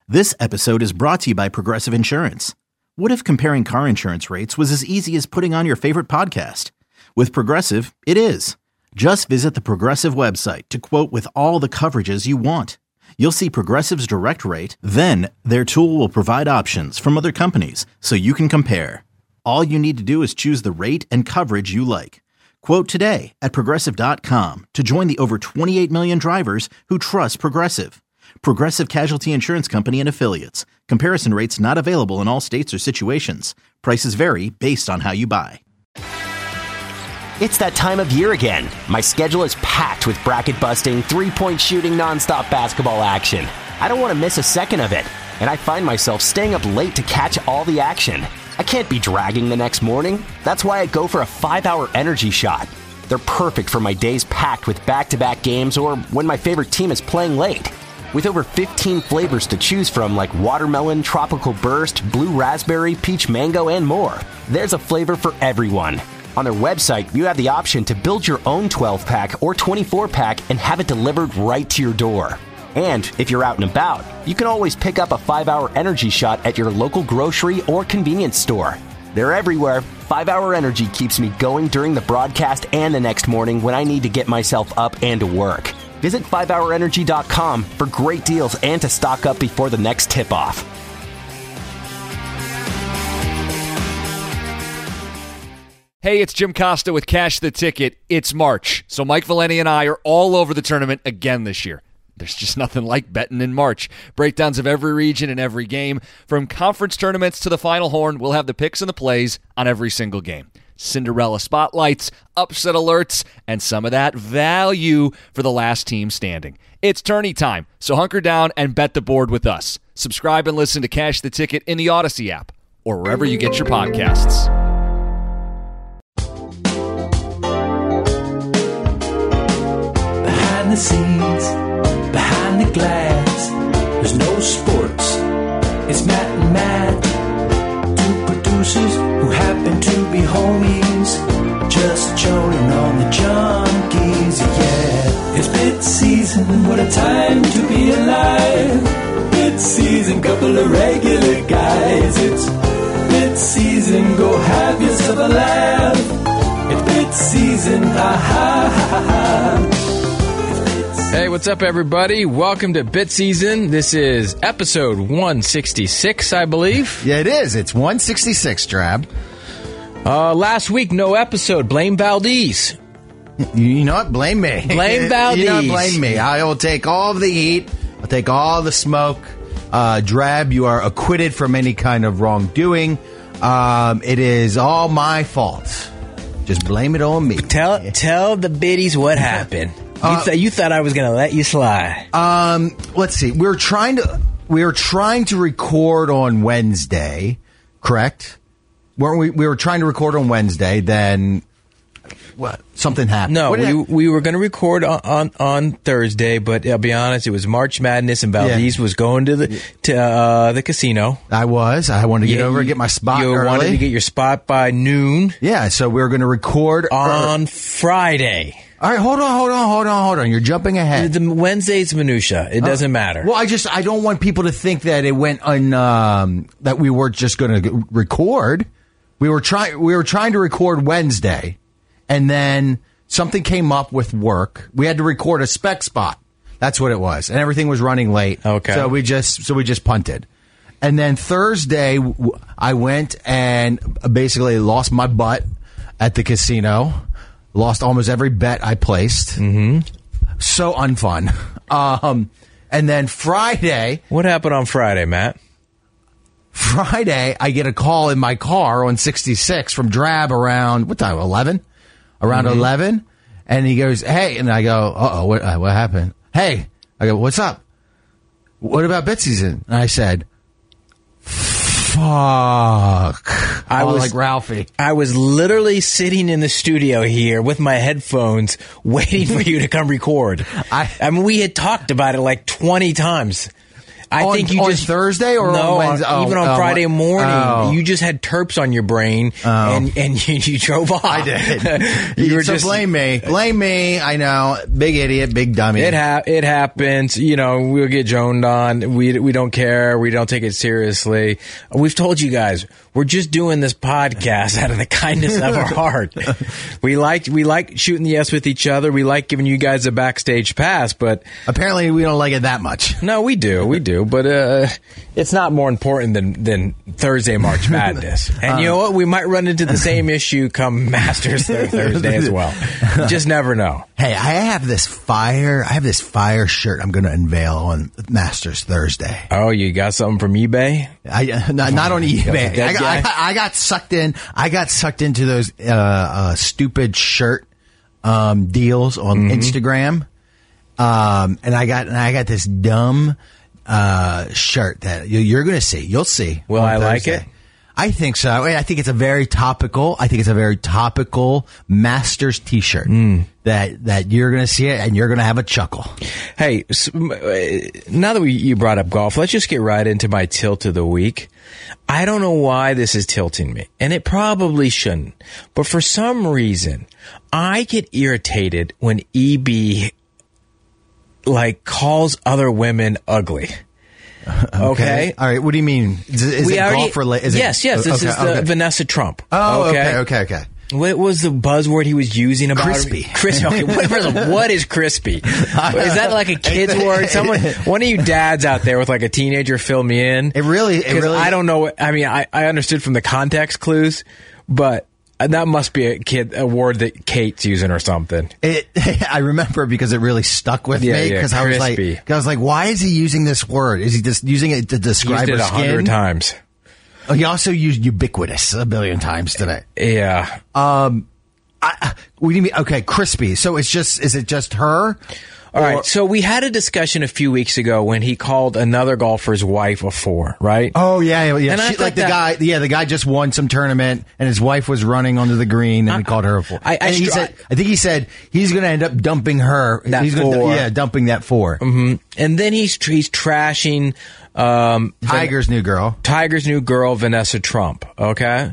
This episode is brought to you by Progressive Insurance. What if comparing car insurance rates was as easy as putting on your favorite podcast? With Progressive, it is. Just visit the Progressive website to quote with all the coverages you want. You'll see Progressive's direct rate, then their tool will provide options from other companies so you can compare. All you need to do is choose the rate and coverage you like. Quote today at Progressive.com to join the over 28 million drivers who trust Progressive. Progressive Casualty Insurance Company and Affiliates. Comparison rates not available in all states or situations. Prices vary based on how you buy. It's that time of year again. My schedule is packed with bracket-busting, three-point shooting, nonstop basketball action. I don't want to miss a second of it, and I find myself staying up late to catch all the action. I can't be dragging the next morning. That's why I go for a 5-hour energy shot. They're perfect for my days packed with back-to-back games or when my favorite team is playing late. With over 15 flavors to choose from like watermelon, tropical burst, blue raspberry, peach mango, and more, there's a flavor for everyone. On their website, you have the option to build your own 12-pack or 24-pack and have it delivered right to your door. And if you're out and about, you can always pick up a 5-hour energy shot at your local grocery or convenience store. They're everywhere. 5-hour energy keeps me going during the broadcast and the next morning when I need to get myself up and to work. Visit 5hourenergy.com for great deals and to stock up before the next tip-off. Hey, it's Jim Costa with Cash the Ticket. It's March, so Mike Valeni and I are all over the tournament again this year. There's just nothing like betting in March. Breakdowns of every region and every game. From conference tournaments to the Final Horn, we'll have the picks and the plays on every single game. Cinderella spotlights, upset alerts, and some of that value for the last team standing. It's tourney time, so hunker down and bet the board with us. Subscribe and listen to Cash the Ticket in the Odyssey app or wherever you get your podcasts. Behind the scenes, behind the glass, there's no sports. It's Matt and Matt, two producers who happen to be homies, just joning on the junkies, yeah. It's bid season, what a time to be alive. Bid season, couple of regular guys. It's bid season, go have yourself a laugh. It's bid season, ha ha ha ha. Hey, what's up, everybody? Welcome to Bit Season. This is episode 166, I believe. Yeah, it is. It's 166, Drab. Last week, no episode. Blame Valdez. You know what? Blame me. Blame Valdez. You know what? Blame me. I will take all of the heat. I'll take all the smoke. Drab, you are acquitted from any kind of wrongdoing. It is all my fault. Just blame it on me. Tell the biddies what happened. You thought I was going to let you slide. Let's see. We were trying to record on Wednesday, correct? Weren't we? We were trying to record on Wednesday. Then what? Something happened. No, we were going to record on Thursday, but I'll be honest, it was March Madness, and Valdez was going to the casino. I wanted to get over and get my spot early. You wanted to get your spot by noon. Yeah, so we were going to record on Friday. All right, hold on. You're jumping ahead. The Wednesday's minutia. It doesn't matter. Well, I don't want people to think that it went that we were just going to record. We were trying to record Wednesday, and then something came up with work. We had to record a spec spot. That's what it was, and everything was running late. Okay. So we just punted. And then Thursday, I went and basically lost my butt at the casino. Lost almost every bet I placed. Mm-hmm. So unfun. And then Friday. What happened on Friday, Matt? Friday, I get a call in my car on 66 from Drab around, what time, 11? Around 11. And he goes, hey. And I go, uh-oh, what happened? Hey. I go, what's up? What about bet season? And I said, fuck. I was like Ralphie. I was literally sitting in the studio here with my headphones waiting for you to come record. I mean, we had talked about it like 20 times. I think you on just Thursday or no, on Wednesday? Even on Friday morning, you just had terps on your brain and you drove off. I did. You were so just blame me. I know, big idiot, big dummy. It happens. You know, we'll get joned on. We don't care. We don't take it seriously. We've told you guys we're just doing this podcast out of the kindness of our heart. We like shooting the S with each other. We like giving you guys a backstage pass, but apparently we don't like it that much. No, we do, but it's not more important than Thursday March Madness. And you know what? We might run into the same issue come Masters Thursday as well. You just never know. Hey, I have this fire shirt I'm going to unveil on Masters Thursday. Oh, you got something from eBay? Not on eBay. I got sucked in. I got sucked into those stupid shirt deals on Instagram. And I got this dumb shirt that you're going to see. You'll see. Will I like it? I think so. I think it's a very topical. Masters T-shirt that you're going to see it and you're going to have a chuckle. Hey, now that you brought up golf, let's just get right into my tilt of the week. I don't know why this is tilting me, and it probably shouldn't. But for some reason, I get irritated when EB calls other women ugly. Okay. All right. What do you mean? Is it golf related? Yes. This is Vanessa Trump. Oh, okay. What was the buzzword he was using about crispy? Crispy. Okay, what is crispy? Is that like a kid's word? One of you dads out there with like a teenager, fill me in. It really. I don't know. I mean, I understood from the context clues, but that must be a word that Kate's using or something. I remember because it really stuck with me because I was like, why is he using this word? Is he just using it to describe her skin? 100 times. Oh, he also used ubiquitous a billion times today. Yeah. What do you mean? Okay, crispy. So is it just her? All right. So we had a discussion a few weeks ago when he called another golfer's wife a 4, right? Oh yeah. And the guy just won some tournament and his wife was running onto the green and he called her a 4. I think he said he's going to end up dumping her. Dumping that 4. Mm-hmm. And then he's trashing Tiger's new girl, Vanessa Trump. Okay.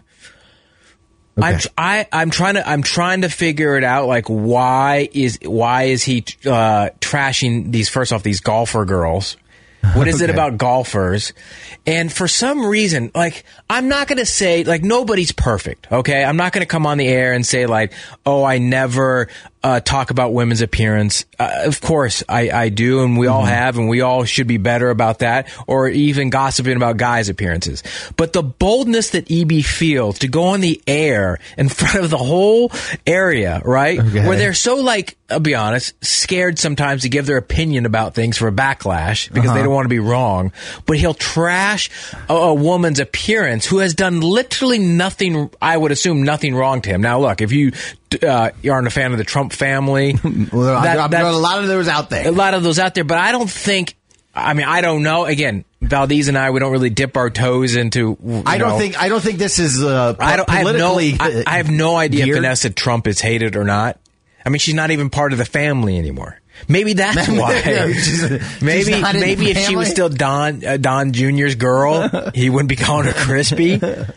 I'm trying to figure it out. Like, why is he trashing these golfer girls? What is it about golfers? And for some reason, I'm not going to say, nobody's perfect, okay? I'm not going to come on the air and say, I never talk about women's appearance. Of course, I do, and we all have, and we all should be better about that, or even gossiping about guys' appearances. But the boldness that EB feels to go on the air in front of the whole area, right? Okay. Where they're so, I'll be honest, scared sometimes to give their opinion about things for a backlash because they don't want to be wrong. But he'll trash a woman's appearance who has done literally nothing, I would assume, nothing wrong to him. Now, look, if you aren't a fan of the Trump family, well, a lot of those out there. But I don't think. I mean, I don't know. Again, Valdez and we don't really dip our toes into. I don't think this is politically. I have no idea geared. if Vanessa Trump is hated or not. I mean, she's not even part of the family anymore. Maybe that's why. Maybe if she was still Don Jr.'s girl, he wouldn't be calling her crispy.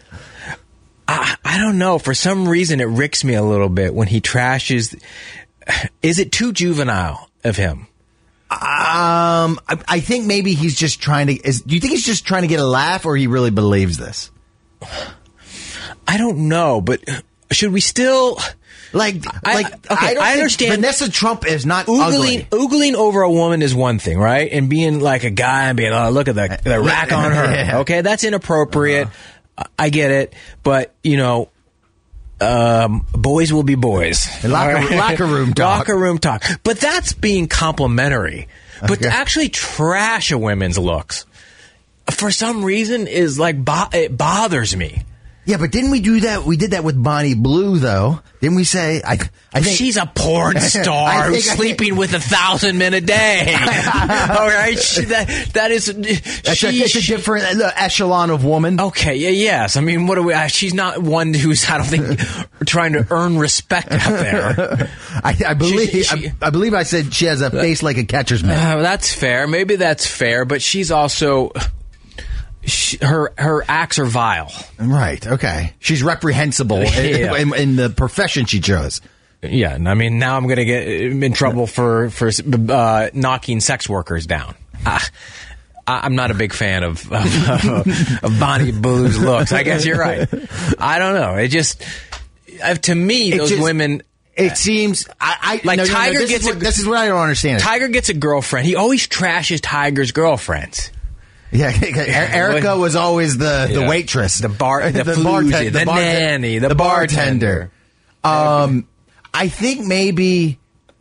I don't know. For some reason, it ricks me a little bit when he trashes. Is it too juvenile of him? I think maybe he's just trying to. Do you think he's just trying to get a laugh, or he really believes this? I don't know, but should we still? I understand. Vanessa Trump is not ugly. Oogling over a woman is one thing, right? And being like a guy and being, oh, look at the rack on her. Yeah. Okay, that's inappropriate. I get it, but boys will be boys. Locker room talk. Locker room talk. But that's being complimentary. But to actually trash a women's looks, for some reason, is it bothers me. Yeah, but didn't we do that? We did that with Bonnie Blue, though. Didn't we say? I think she's a porn star who's sleeping with 1,000 men a day. All right, that is. It's a different echelon of woman. Okay, yes. I mean, what are we? She's not one who's, I don't think, trying to earn respect out there. I believe I said she has a face like a catcher's mitt. That's fair. Maybe that's fair, but she's also her acts are vile. Right. Okay. She's reprehensible in the profession she chose. Yeah, and I mean, now I'm going to get in trouble for knocking sex workers down. I'm not a big fan of Bonnie Boo's looks. I guess you're right. I don't know. It just, to me, those women. It seems Tiger gets. This is what I don't understand. Tiger gets a girlfriend. He always trashes Tiger's girlfriends. Yeah, Erica was always the waitress, the nanny, the bartender. I think maybe,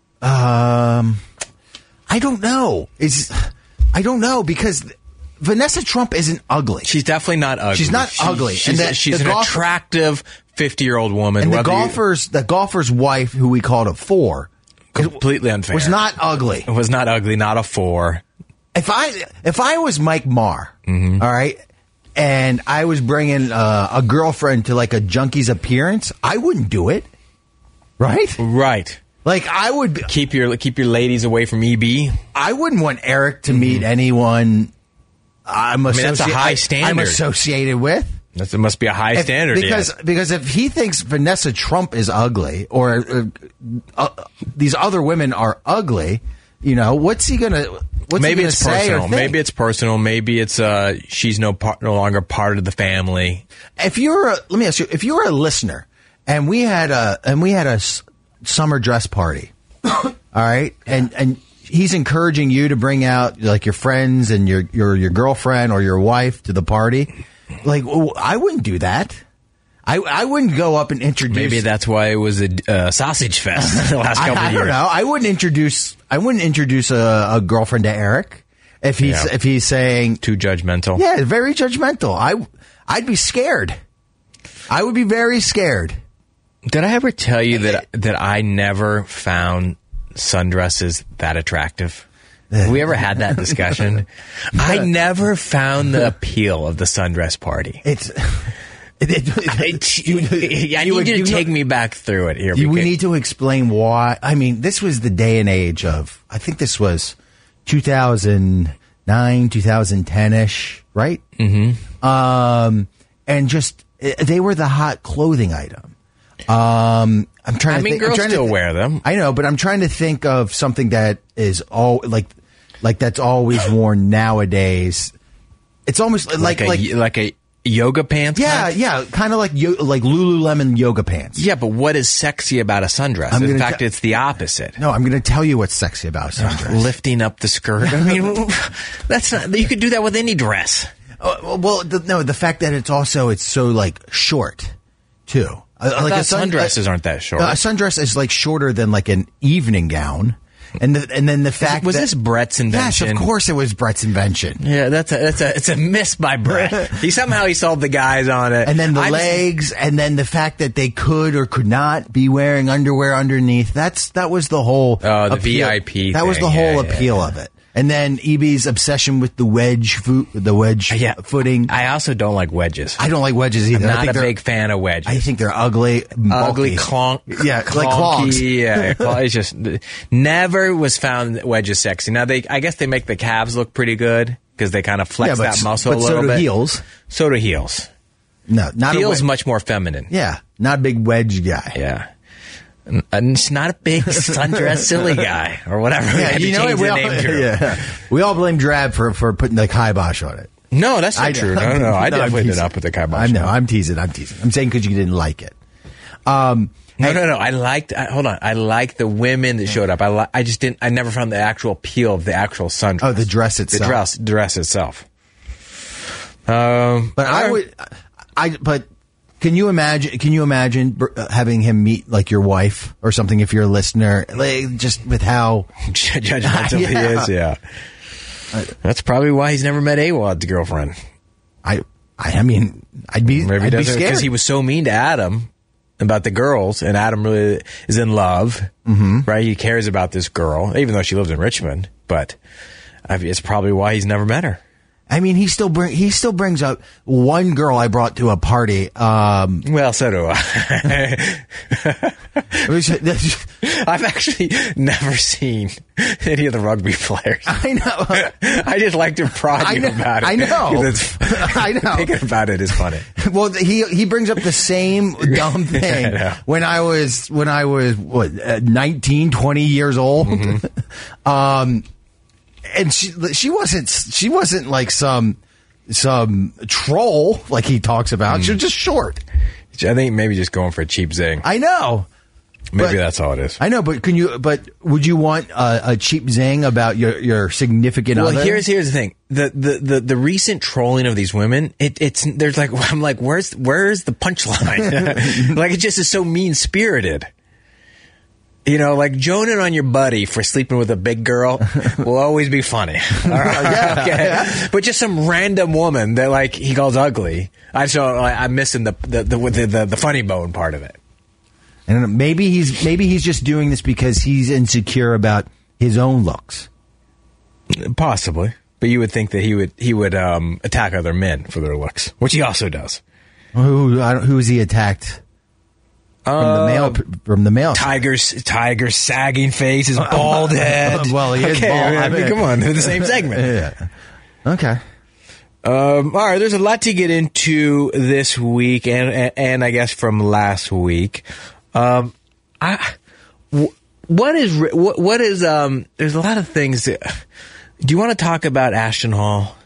I don't know. I don't know because Vanessa Trump isn't ugly. She's definitely not ugly. She's not ugly. She's an attractive 50-year-old woman. And the golfer's wife, who we called a 4, completely unfair, was not ugly. It was not ugly. Not a 4. If I was Mike Marr, all right, and I was bringing a girlfriend to like a junkie's appearance, I wouldn't do it. Right? Right. Like, I would keep your ladies away from EB. I wouldn't want Eric to meet anyone that's a high standard I'm associated with. It must be a high standard. Because if he thinks Vanessa Trump is ugly or these other women are ugly, what's he gonna? Maybe it's personal. Maybe it's personal. Maybe it's she's no longer part of the family. Let me ask you, if you were a listener. And we had a summer dress party, all right. And he's encouraging you to bring out like your friends and your girlfriend or your wife to the party. Like, I wouldn't do that. I wouldn't go up and introduce. Maybe that's why it was a sausage fest the last couple of years. I don't know. I wouldn't introduce a girlfriend to Eric if he's saying too judgmental. Yeah, very judgmental. I'd be scared. I would be very scared. Did I ever tell you that I never found sundresses that attractive? Have we ever had that discussion? I never found the appeal of the sundress party. I need you to take me back through it here. We need to explain why. I mean, this was the day and age of, I think this was 2009, 2010-ish, right? Mm-hmm. And just, they were the hot clothing item. I'm trying to think. Girls still wear them. I know, but I'm trying to think of something that is all like that's always worn nowadays. It's almost like a yoga pants. Yeah, kind of like Lululemon yoga pants. Yeah, but what is sexy about a sundress? In fact, it's the opposite. No, I'm going to tell you what's sexy about a sundress. Lifting up the skirt. I mean, that's not. You could do that with any dress. The fact that it's so like short too. Like sundresses aren't that short. A sundress is like shorter than like an evening gown, and then the fact was this Brett's invention? Yes, of course it was Brett's invention. Yeah, it's a miss by Brett. He sold the guys on it, and then the legs, and then the fact that they could or could not be wearing underwear underneath. That was the whole the appeal. VIP. That was the whole appeal of it. And then EB's obsession with the wedge footing. I also don't like wedges. I don't like wedges either. I'm not a big fan of wedges. I think they're ugly. Ugly, clonk. Yeah, like clogs. Yeah, it's just never was found wedges sexy. Now I guess they make the calves look pretty good because they kind of flex that muscle a little bit. So do heels. No, not heels. Much more feminine. Yeah, not a big wedge guy. Yeah. And it's not a big sundress silly guy or whatever. Yeah, we all blame Drab for putting the kibosh on it. No, that's not true. No. I definitely did not put the kibosh on it. I'm teasing. I'm saying because you didn't like it. No. I liked the women that showed up. I just didn't. I never found the actual appeal of the actual sundress. Oh, the dress itself. The dress itself. But can you imagine having him meet like your wife or something if you're a listener, like, just with how judgmental he is? Yeah. That's probably why he's never met AWOD's girlfriend. I mean, I'd be scared because he was so mean to Adam about the girls, and Adam really is in love, right? He cares about this girl, even though she lives in Richmond. But it's probably why he's never met her. I mean, he still brings up one girl I brought to a party. Well, so do I. I've actually never seen any of the rugby players. I know. I just like to prod you about it. I know. I know. Thinking about it is funny. Well, he brings up the same dumb thing when I was 19, 20 years old. Mm-hmm. And she wasn't like some troll like he talks about. She was just short. I think maybe just going for a cheap zing. I know. Maybe that's all it is. I know, but would you want a cheap zing about your significant other? Well, here's the thing. The recent trolling of these women, there's like, I'm like, where's the punchline? Like, it just is so mean spirited. You know, like joning on your buddy for sleeping with a big girl will always be funny. All right? Okay. But just some random woman that like he calls ugly. I'm missing the funny bone part of it. And maybe he's just doing this because he's insecure about his own looks. Possibly, but you would think that he would attack other men for their looks, which he also does. Who is he attacked? From the male Tiger's sagging face, his bald head. Well, he is bald. I mean, come on, they're the same segment. Yeah. Okay. All right, there's a lot to get into this week, and I guess from last week. What is there's a lot of things that, do you want to talk about Ashton Hall?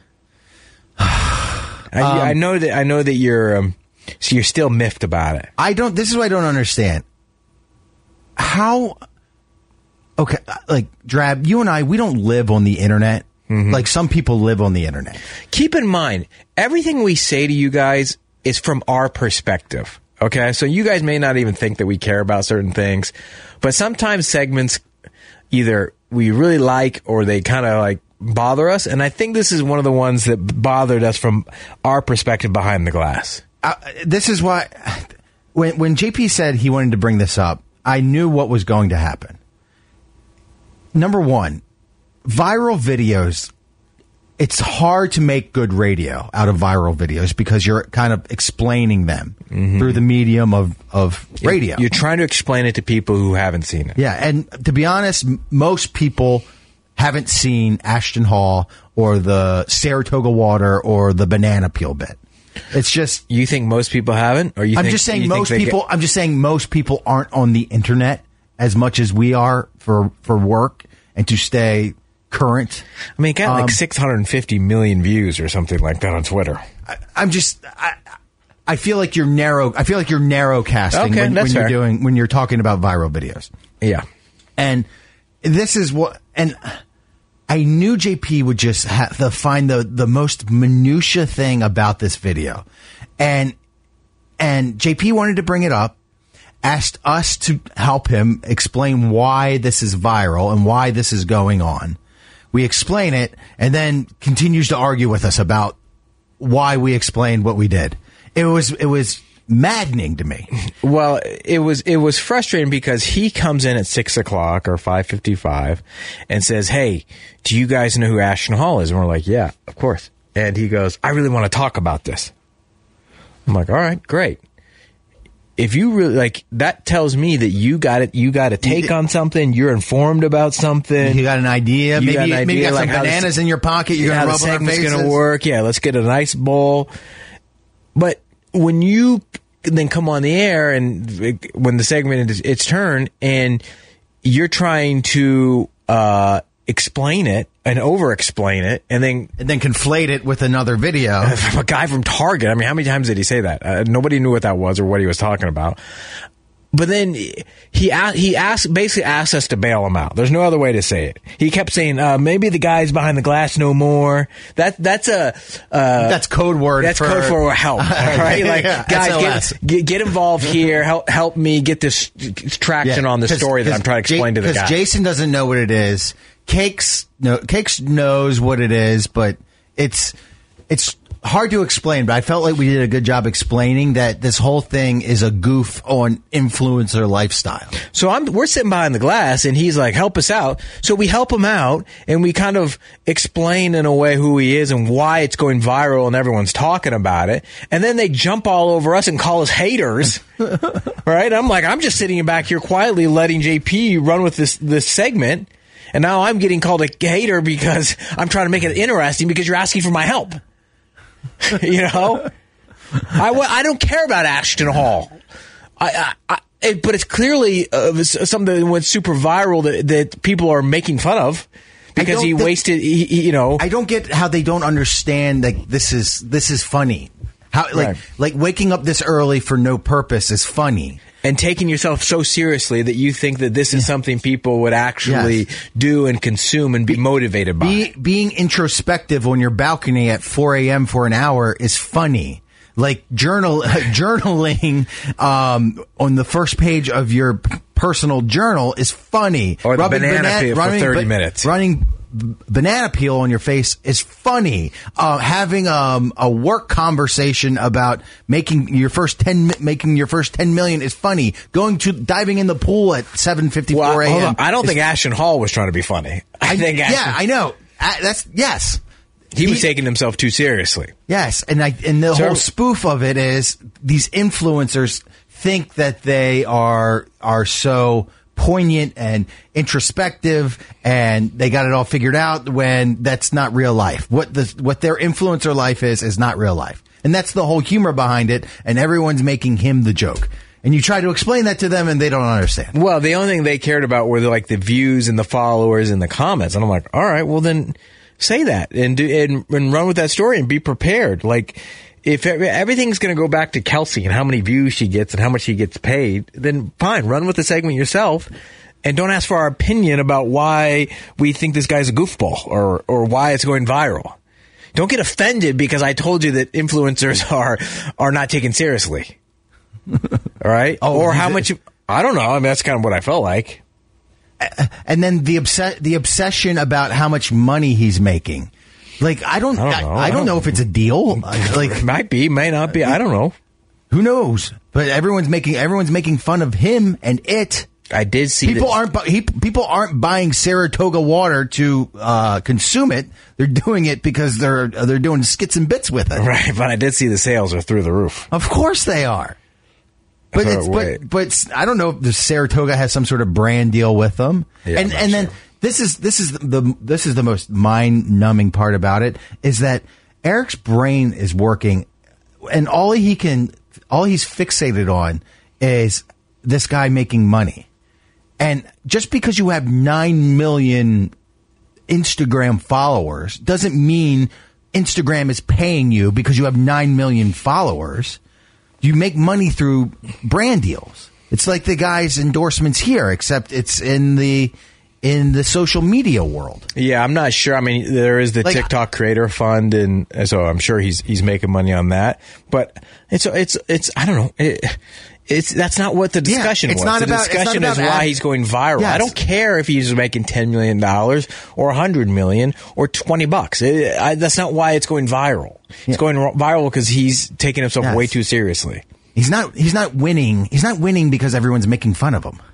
I know that you're still miffed about it. This is what I don't understand. How, okay, like Drab, you and I, we don't live on the internet. Mm-hmm. Like some people live on the internet. Keep in mind, everything we say to you guys is from our perspective. Okay, so you guys may not even think that we care about certain things, but sometimes segments either we really like or they kind of like bother us, and I think this is one of the ones that bothered us from our perspective behind the glass. This is why when JP said he wanted to bring this up, I knew what was going to happen. Number one, viral videos. It's hard to make good radio out of viral videos because you're kind of explaining them through the medium of radio. You're trying to explain it to people who haven't seen it. Yeah, and to be honest, most people haven't seen Ashton Hall or the Saratoga Water or the banana peel bit. It's just, you think most people haven't, or I'm just saying most people aren't on the internet as much as we are for work and to stay current. I mean, it got like 650 million views or something like that on Twitter. I feel like you're narrow. I feel like you're narrow casting when you're talking about viral videos. Yeah, and this is what, and I knew JP would just have to find the most minutia thing about this video, and JP wanted to bring it up, asked us to help him explain why this is viral and why this is going on. We explain it, and then continues to argue with us about why we explained what we did. It was maddening to me. Well, it was frustrating because he comes in at 6 o'clock or 5:55 and says, "Hey, do you guys know who Ashton Hall is?" And we're like, "Yeah, of course." And he goes, "I really want to talk about this." I'm like, "All right, great. If you really like, that tells me that you got a take on something. You're informed about something. You got an idea. Maybe you got like some bananas in your pocket. You're going to rub on our faces. Going to work. Yeah, let's get a nice bowl." But when you then come on the air and when the segment is its turn and you're trying to explain it and over-explain it and then conflate it with another video from a guy from Target. I mean, how many times did he say that? Nobody knew what that was or what he was talking about. But then he basically asked us to bail him out. There's no other way to say it. He kept saying, maybe the guys behind the glass know more. That's code word. That's code for help. Right? Like, guys, get involved here. Help me get this traction on the story that I'm trying to explain to the guy. Because Jason doesn't know what it is. Cakes knows what it is, but it's hard to explain, but I felt like we did a good job explaining that this whole thing is a goof on influencer lifestyle. So we're sitting behind the glass, and he's like, help us out. So we help him out, and we kind of explain in a way who he is and why it's going viral and everyone's talking about it. And then they jump all over us and call us haters. Right? I'm like, I'm just sitting back here quietly letting JP run with this segment. And now I'm getting called a hater because I'm trying to make it interesting because you're asking for my help. You know? I don't care about Ashton Hall. But it's clearly something that went super viral that people are making fun of because he wasted, you know. I don't get how they don't understand that this is funny. How like waking up this early for no purpose is funny. And taking yourself so seriously that you think that this is something people would actually do and consume and be motivated by. Being introspective on your balcony at 4 a.m. for an hour is funny. Like journaling on the first page of your personal journal is funny. Or the banana peel for 30 minutes. Running banana peel on your face is funny. Having a work conversation about making your first 10 million is funny. Diving in the pool at 7:54 a.m. I don't think Ashton Hall was trying to be funny. I know. Yes. He was taking himself too seriously. Yes, and the whole spoof of it is these influencers think that they are so poignant and introspective and they got it all figured out when that's not real life. What their influencer life is not real life. And that's the whole humor behind it, and everyone's making him the joke. And you try to explain that to them and they don't understand. Well, the only thing they cared about were like the views and the followers and the comments. And I'm like, all right, well then say that and run with that story and be prepared. Like, if everything's going to go back to Kelsey and how many views she gets and how much she gets paid, then fine, run with the segment yourself and don't ask for our opinion about why we think this guy's a goofball or why it's going viral. Don't get offended because I told you that influencers are not taken seriously. All right? Or how much I don't know. I mean, that's kind of what I felt like. And then the obsession about how much money he's making. Like, I don't know if it's a deal. Like, it might be, may not be. I don't know. Who knows? But everyone's making fun of him and it. I did see people aren't buying Saratoga water to consume it. They're doing it because they're doing skits and bits with it. Right, but I did see the sales are through the roof. Of course they are. But I don't know if the Saratoga has some sort of brand deal with them. Yeah, and then sure. This is the most mind-numbing part about it is that Eric's brain is working, and all he's fixated on is this guy making money. And just because you have 9 million Instagram followers doesn't mean Instagram is paying you because you have 9 million followers. You make money through brand deals. It's like the guy's endorsements here, except it's in the social media world. Yeah, I'm not sure. I mean, there is the TikTok Creator Fund, and so I'm sure he's making money on that. But it's I don't know. That's not what the discussion was. The discussion is why he's going viral. Yes. I don't care if he's making $10 million or $100 million or $20. That's not why it's going viral. It's going viral because he's taking himself way too seriously. He's not winning. He's not winning because everyone's making fun of him.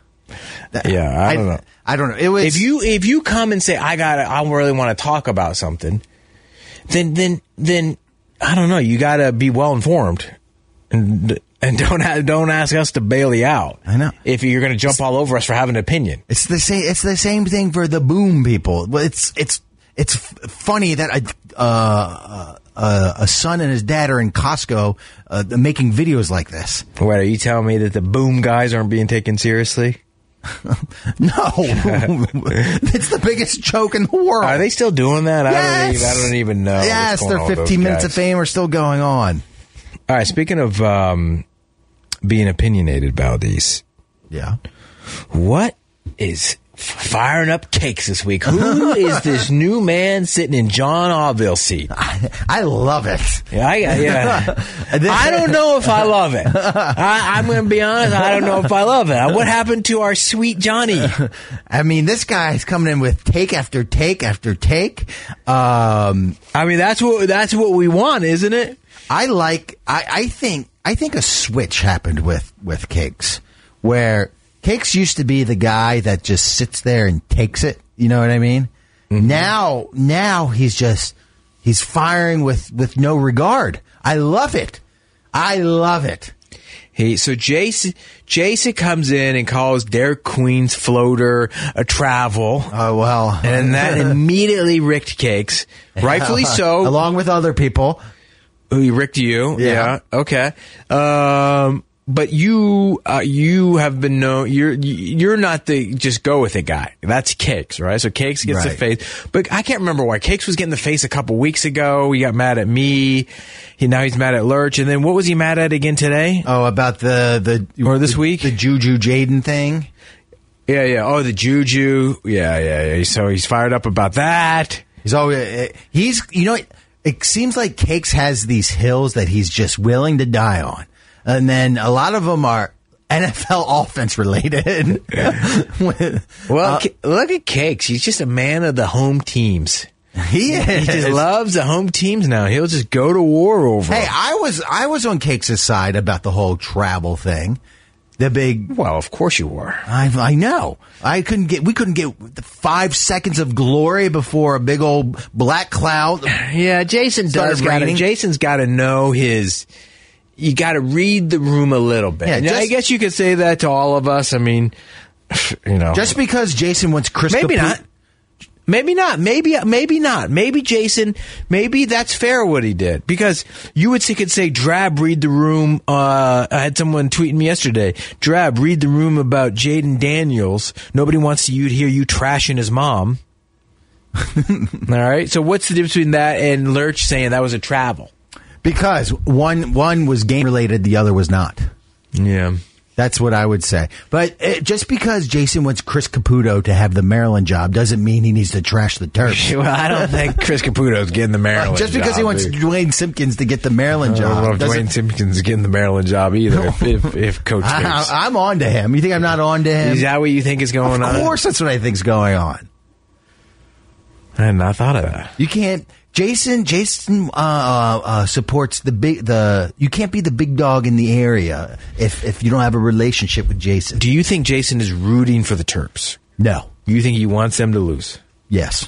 I don't know. I don't know. It was, if you come and say I really want to talk about something, then I don't know. You got to be well informed and don't ask us to bail you out. I know. If you're going to jump all over us for having an opinion. It's the same thing for the boom people. Well, it's funny that a son and his dad are in Costco making videos like this. Wait, are you telling me that the boom guys aren't being taken seriously? No. It's the biggest joke in the world. Are they still doing that? Yes. I don't even know. Yes, their 15 minutes of fame are still going on. All right, speaking of being opinionated, Valdez. Yeah. What is firing up cakes this week. Who is this new man sitting in John Allville's seat? I love it. Yeah. I don't know if I love it. I'm going to be honest. I don't know if I love it. What happened to our sweet Johnny? I mean, this guy's coming in with take after take after take. I mean, that's what we want, isn't it? I think a switch happened with Cakes, where Cakes used to be the guy that just sits there and takes it. You know what I mean? Mm-hmm. Now he's firing with no regard. I love it. So Jason comes in and calls Derek Queen's floater a travel. Oh, well. And that immediately ricked Cakes. Rightfully so. Along with other people. He ricked you. Yeah. Okay. But you have been known, you're not the just go with it guy. That's Cakes, right? So Cakes gets the face. But I can't remember why. Cakes was getting the face a couple weeks ago. He got mad at me. Now he's mad at Lurch. And then what was he mad at again today? Oh, about or this week? The Juju Jaden thing. Yeah. Oh, the Juju. Yeah. So he's fired up about that. It seems like Cakes has these hills that he's just willing to die on. And then a lot of them are NFL offense related. Well, look at Cakes. He's just a man of the home teams. He is. He just loves the home teams now. He'll just go to war over Hey, them. I was on Cakes' side about the whole travel thing. Well, of course you were. I know. We couldn't get the 5 seconds of glory before a big old black cloud. Yeah, Jason's got to know his. You got to read the room a little bit. Yeah, I guess you could say that to all of us. I mean, just because Jason wants Chris, maybe not. Maybe not. Maybe not. Maybe Jason. Maybe that's fair what he did, because you could say, Drab, read the room. I had someone tweeting me yesterday. Drab, read the room about Jaden Daniels. Nobody wants to hear you trashing his mom. All right. So what's the difference between that and Lurch saying that was a travel? Because one was game related, the other was not. Yeah. That's what I would say. But just because Jason wants Chris Caputo to have the Maryland job doesn't mean he needs to trash the Terps. Well, I don't think Chris Caputo's getting the Maryland job. Just because he wants Dwayne Simpkins to get the Maryland job. I don't know if Dwayne Simpkins is getting the Maryland job either, if Coach thinks. I'm on to him. You think I'm not on to him? Is that what you think is going on? Of course that's what I think is going on. I had not thought of that. You can't... Jason supports you can't be the big dog in the area if you don't have a relationship with Jason. Do you think Jason is rooting for the Terps? No. You think he wants them to lose? Yes.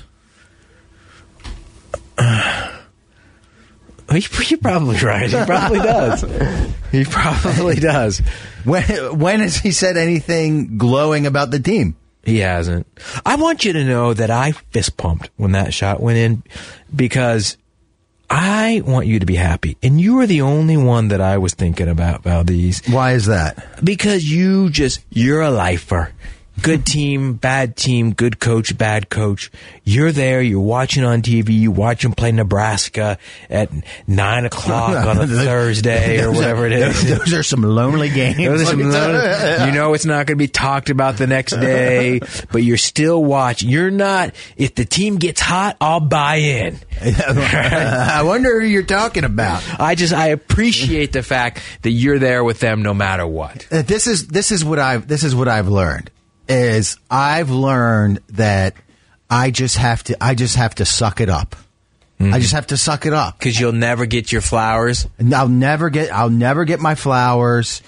You're probably right. He probably does. He probably does. When has he said anything glowing about the team? He hasn't. I want you to know that I fist pumped when that shot went in, because I want you to be happy. And you are the only one that I was thinking about, Valdez. Why is that? Because you're a lifer. Good team, good coach, bad coach. You're there, you're watching on TV, you watch them play Nebraska at 9 o'clock on a Thursday or whatever it is. Those are some lonely games. You know it's not going to be talked about the next day, but you're still watching. You're not, if the team gets hot, I'll buy in. I wonder who you're talking about. I appreciate the fact that you're there with them no matter what. This is what I've learned. I've learned that I just have to suck it up. Mm-hmm. I just have to suck it up, because you'll never get your flowers. I'll never get my flowers.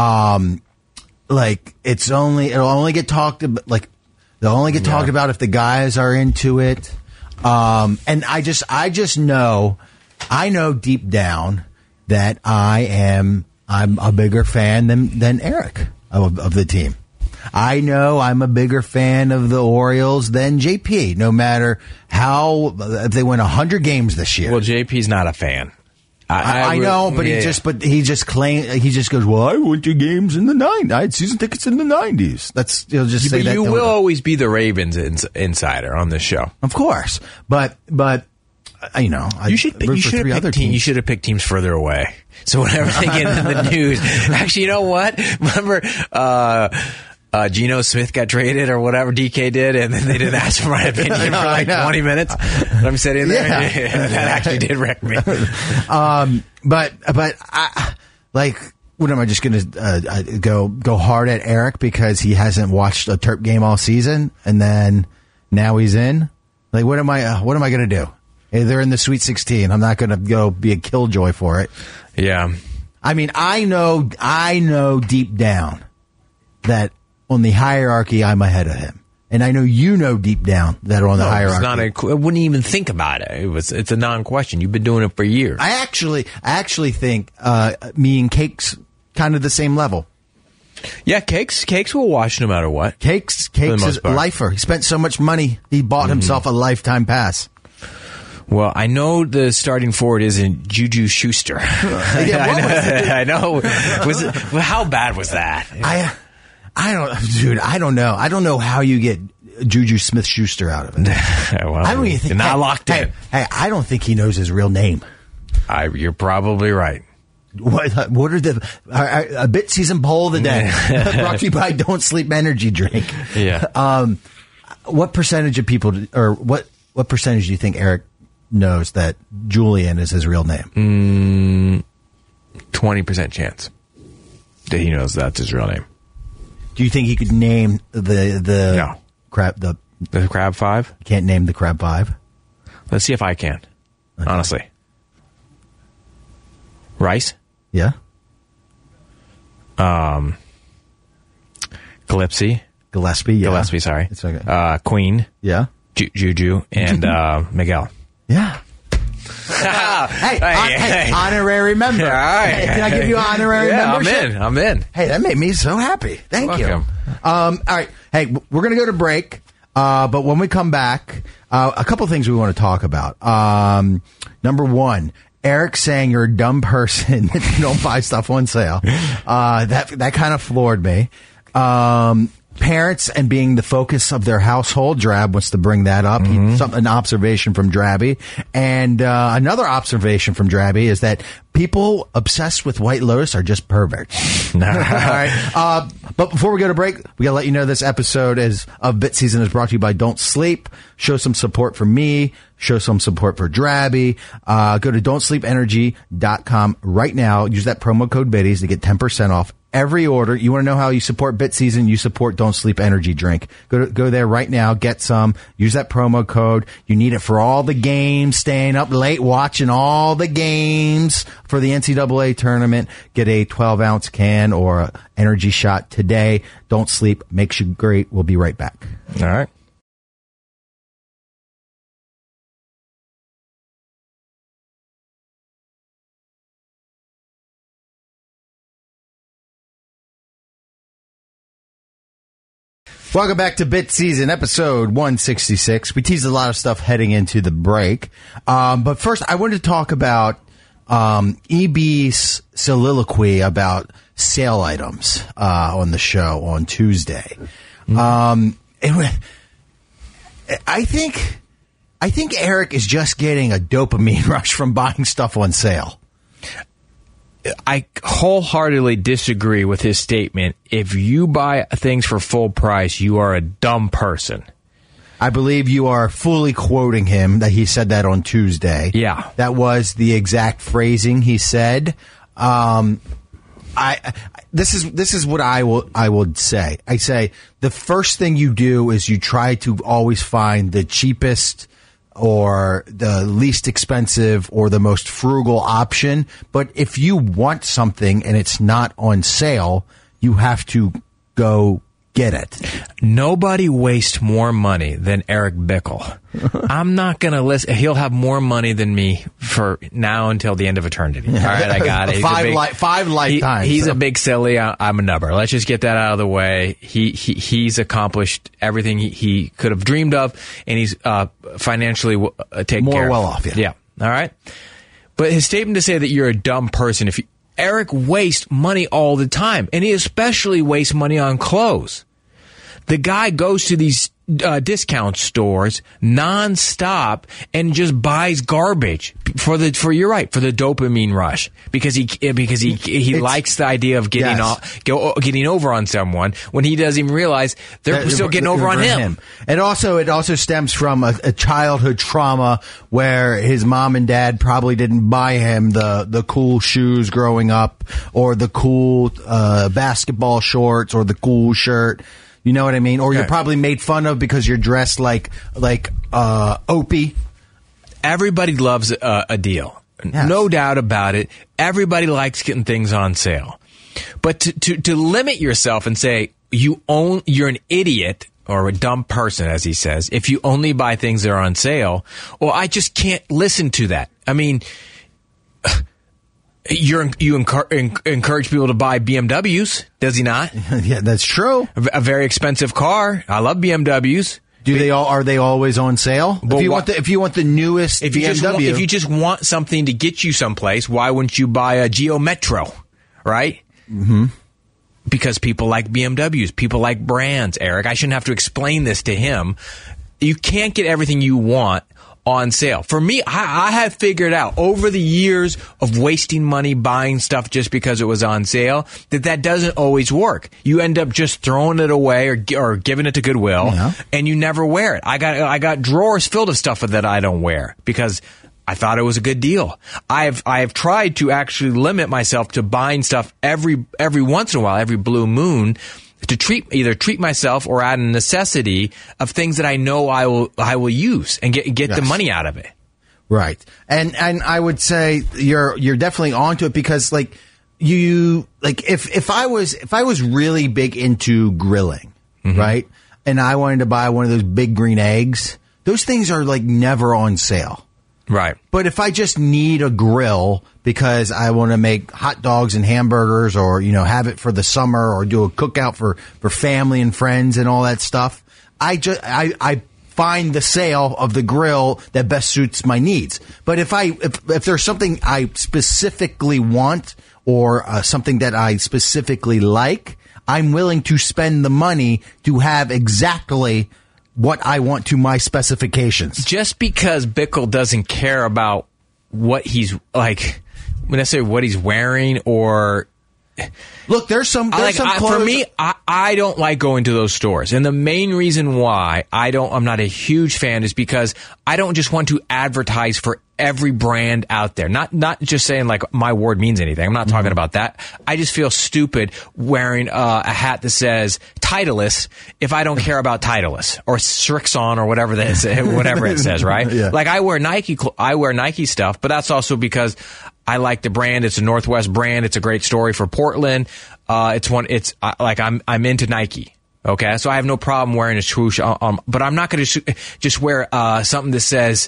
Like it'll only get talked about. Like they'll only get talked about if the guys are into it. And I just know, I know deep down that I'm a bigger fan than Eric of the team. I know I'm a bigger fan of the Orioles than JP, no matter if they win 100 games this year. Well, JP's not a fan. I know, but he just goes, well, I went to games in the 90s. I had season tickets in the 90s. He'll just say that. You will always be the Ravens insider on this show. Of course. But you should have picked teams further away. So whenever they get in the news, actually, you know what? Remember, Geno Smith got traded or whatever DK did, and then they didn't ask for my opinion for like 20 minutes. And I'm sitting there. Yeah. That actually did wreck me. But I, like, what am I just going to go hard at Eric because he hasn't watched a Terp game all season, and then now he's in? Like, what am I going to do? They're in the Sweet 16. I'm not going to go be a killjoy for it. Yeah. I mean, I know deep down that on the hierarchy, I'm ahead of him. And I know you know deep down that on the hierarchy. I wouldn't even think about it. It's a non-question. You've been doing it for years. I actually think me and Cake's kind of the same level. Yeah, Cakes will watch no matter what. Cakes is a lifer. He spent so much money, he bought himself a lifetime pass. Well, I know the starting forward isn't Juju Schuster. I know. How bad was that? I don't know. I don't know how you get Juju Smith-Schuster out of it. Well, I don't even think. Not locked in. Hey, I don't think he knows his real name. You're probably right. What are the a bit season poll of the day? Brought to you by Don't Sleep Energy Drink. Yeah. What percentage of people, or what percentage do you think Eric knows that Julian is his real name? 20% chance that he knows that's his real name. Do you think he could name the crab the Crab Five? You can't name the Crab Five. Let's see if I can. Okay. Honestly, Rice. Yeah. Gillespie. Yeah. Gillespie, sorry. It's okay. Queen. Yeah. Juju and Miguel. Yeah. Hey, honorary member. All right. Hey, can I give you an honorary membership? I'm in. Hey, that made me so happy. Thank you. All right. Hey, we're going to go to break. But when we come back, a couple things we want to talk about. Number one, Eric saying you're a dumb person if you don't buy stuff on sale. That kind of floored me. Parents and being the focus of their household. Drab wants to bring that up. An observation from Drabby. And another observation from Drabby is that people obsessed with White Lotus are just perverts. All right. But before we go to break, we got to let you know this episode of Bit Season is brought to you by Don't Sleep. Show some support for me. Show some support for Drabby. Go to don'tsleepenergy.com right now. Use that promo code BITTIES to get 10% off every order. You want to know how you support Bit Season? You support Don't Sleep Energy Drink. Go there right now. Get some. Use that promo code. You need it for all the games. Staying up late watching all the games for the NCAA tournament. Get a 12-ounce can or an energy shot today. Don't Sleep. Makes you great. We'll be right back. All right. Welcome back to Bit Season, episode 166. We teased a lot of stuff heading into the break. But first, I wanted to talk about EB's soliloquy about sale items on the show on Tuesday. I think Eric is just getting a dopamine rush from buying stuff on sale. I wholeheartedly disagree with his statement. If you buy things for full price, you are a dumb person. I believe you are fully quoting him, that he said that on Tuesday. Yeah. That was the exact phrasing he said. This is what I would say. I say the first thing you do is you try to always find the cheapest or the least expensive or the most frugal option. But if you want something and it's not on sale, you have to go get it. Nobody wastes more money than Eric Bickle. I'm not going to listen. He'll have more money than me for now until the end of eternity. All right, I got it. Five lifetimes. He's a big silly. I'm a nubber. Let's just get that out of the way. He's accomplished everything he could have dreamed of, and he's financially taken more care of. well off. Yeah. All right. But his statement to say that you're a dumb person, Eric wastes money all the time, and he especially wastes money on clothes. The guy goes to these discount stores nonstop and just buys garbage for the dopamine rush because he likes the idea of getting over on someone when he doesn't even realize they're still getting over on him. And it also stems from a childhood trauma where his mom and dad probably didn't buy him the cool shoes growing up, or the cool basketball shorts, or the cool shirt. You know what I mean? Or you're probably made fun of because you're dressed like Opie. Everybody loves a deal. Yes. No doubt about it. Everybody likes getting things on sale. But to limit yourself and say you're an idiot or a dumb person, as he says, if you only buy things that are on sale, well, I just can't listen to that. I mean, you encourage people to buy BMWs, does he not? Yeah, that's true. A very expensive car. I love BMWs. Are they always on sale? If you want the newest BMW, if you just want something to get you someplace, why wouldn't you buy a Geo Metro, right? Mm-hmm. Because people like BMWs, people like brands. Eric, I shouldn't have to explain this to him. You can't get everything you want on sale. For me, I have figured out over the years of wasting money buying stuff just because it was on sale that doesn't always work. You end up just throwing it away or giving it to Goodwill, and you never wear it. I got drawers filled of stuff that I don't wear because I thought it was a good deal. I have tried to actually limit myself to buying stuff every once in a while, every blue moon, to either treat myself or out of necessity of things that I know I will use and get the money out of it. Right. And I would say you're definitely onto it because if I was really big into grilling, right? And I wanted to buy one of those big green eggs, those things are like never on sale. Right. But if I just need a grill because I want to make hot dogs and hamburgers, or, have it for the summer, or do a cookout for family and friends and all that stuff, I find the sale of the grill that best suits my needs. But if there's something I specifically want, or something that I specifically like, I'm willing to spend the money to have exactly what I want to my specifications. Just because Bickle doesn't care about what he's like, when I say what he's wearing, or look, there's some clothes. For me, I don't like going to those stores, and the main reason why I'm not a huge fan is because I don't just want to advertise for every brand out there. Not just saying like my word means anything. I'm not talking about that. I just feel stupid wearing a hat that says Titleist if I don't care about Titleist or Strixon or whatever it says, right? Yeah. Like I wear Nike stuff, but that's also because I like the brand. It's a Northwest brand. It's a great story for Portland. I'm into Nike. Okay, so I have no problem wearing a swoosh but I'm not going to just wear something that says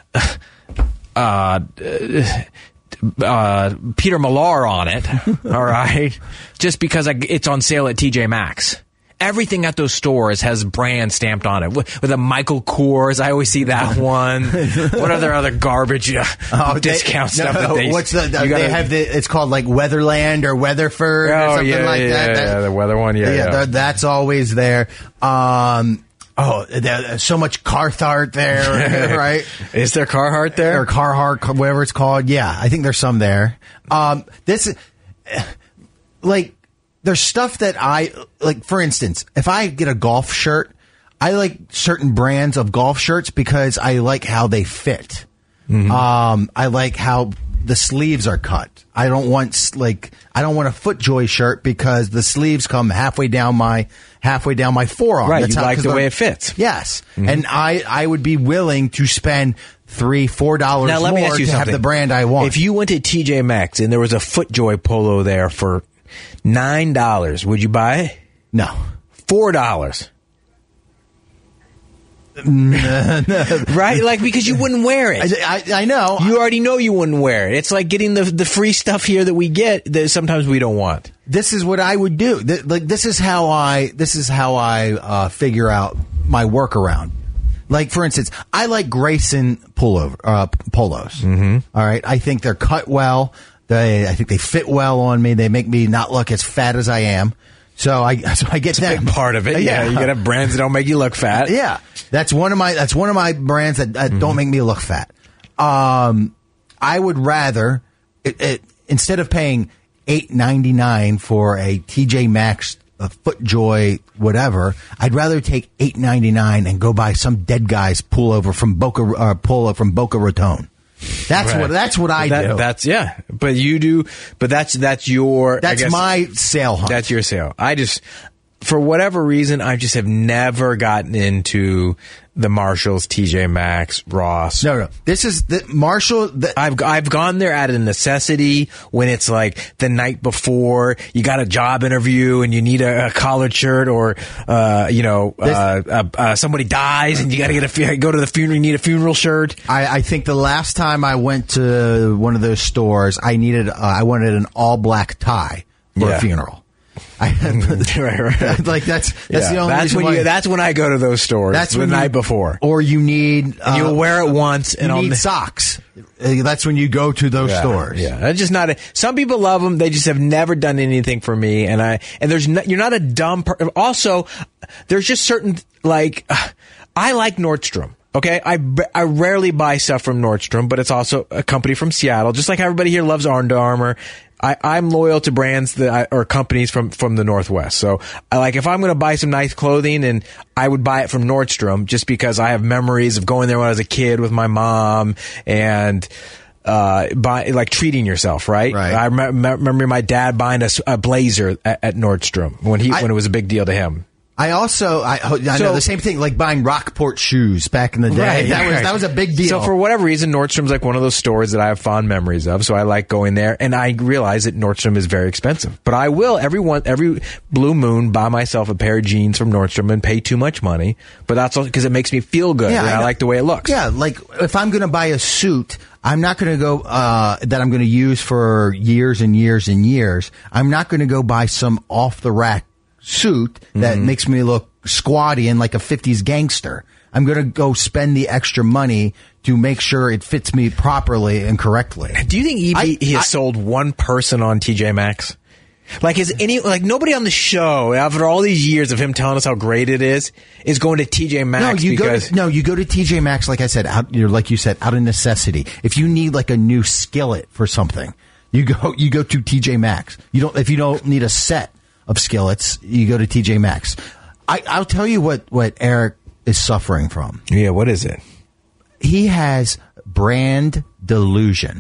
Peter Millar on it. All right, just because it's on sale at TJ Maxx. Everything at those stores has brand stamped on it. With a Michael Kors, I always see that one. What other garbage discount stuff? They have it's called like Weatherland or Weatherford or something like that. Yeah, the weather one. Yeah. That's always there. There's so much Carhartt there, right? Is there Carhartt there? Or Carhartt, whatever it's called. Yeah, I think there's some there. This is there's stuff that I like. For instance, if I get a golf shirt, I like certain brands of golf shirts because I like how they fit. I like how the sleeves are cut. I don't want a FootJoy shirt because the sleeves come halfway down my forearm. Right, you like the way it fits. Yes, and I would be willing to spend $3-4 now, let more me ask you to something. have the brand I want. If you went to TJ Maxx and there was a FootJoy polo there for $9, would you buy it? No. $4. Right? Like, because you wouldn't wear it. I know. You already know you wouldn't wear it. It's like getting the free stuff here that we get that sometimes we don't want. This is what I would do. This is how I figure out my workaround. Like, for instance, I like Grayson polos. All right. I think they're cut well. I think they fit well on me. They make me not look as fat as I am. So I get that part of it. Yeah, you gotta have brands that don't make you look fat. Yeah, that's one of my brands that don't make me look fat. I would rather instead of paying $8.99 for a TJ Maxx, a FootJoy, whatever, I'd rather take $8.99 and go buy some dead guy's pullover from Boca Raton. That's what I do. That's but you do. But that's your. That's my sale hunt. That's your sale. I just, for whatever reason, I just have never gotten into the Marshalls, TJ Maxx, Ross. No. This is the Marshall. I've gone there out of necessity when it's like the night before you got a job interview and you need a collared shirt, or somebody dies and you got to go to the funeral. You need a funeral shirt. I think the last time I went to one of those stores, I wanted an all black tie for a funeral. Right. Like that's the only reason that's when I go to those stores. That's the night before. Or you need and you'll wear it once and you need socks. That's when you go to those stores. Yeah, that's just not. Some people love them. They just have never done anything for me. And you're not a dumb person. Also, there's just certain I like Nordstrom. Okay, I rarely buy stuff from Nordstrom, but it's also a company from Seattle. Just like everybody here loves Under Armour. I'm loyal to brands or companies from the Northwest. So if I'm going to buy some nice clothing, and I would buy it from Nordstrom just because I have memories of going there when I was a kid with my mom and treating yourself, right? I remember my dad buying a blazer at Nordstrom when it was a big deal to him. I know the same thing, like buying Rockport shoes back in the day. Right, that was a big deal. So for whatever reason, Nordstrom's like one of those stores that I have fond memories of. So I like going there, and I realize that Nordstrom is very expensive. But I will every blue moon buy myself a pair of jeans from Nordstrom and pay too much money. But that's also because it makes me feel good. Yeah, and I like the way it looks. Yeah, like if I'm going to buy a suit, I'm not going to go that I'm going to use for years and years and years. I'm not going to go buy some off the rack suit that makes me look squatty and like a 50s gangster. I'm going to go spend the extra money to make sure it fits me properly and correctly. Do you think he has sold one person on TJ Maxx? Nobody on the show after all these years of him telling us how great it is going to TJ Maxx? You go to TJ Maxx, like I said, out of necessity. If you need like a new skillet for something, you go to TJ Maxx. If you don't need a set of skillets, you go to TJ Maxx. I'll tell you what Eric is suffering from. Yeah, what is it? He has brand delusion.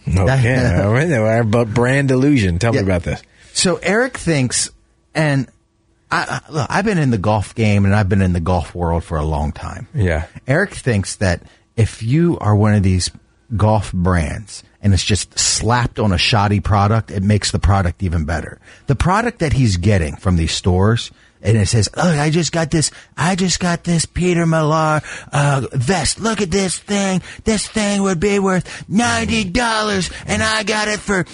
Okay, but brand delusion. Tell me about this. So Eric thinks, and I've been in the golf game and I've been in the golf world for a long time. Yeah. Eric thinks that if you are one of these golf brands and it's just slapped on a shoddy product, it makes the product even better. The product that he's getting from these stores, and it says, "Oh, I just got this Peter Millar vest. Look at this thing. This thing would be worth $90, and I got it for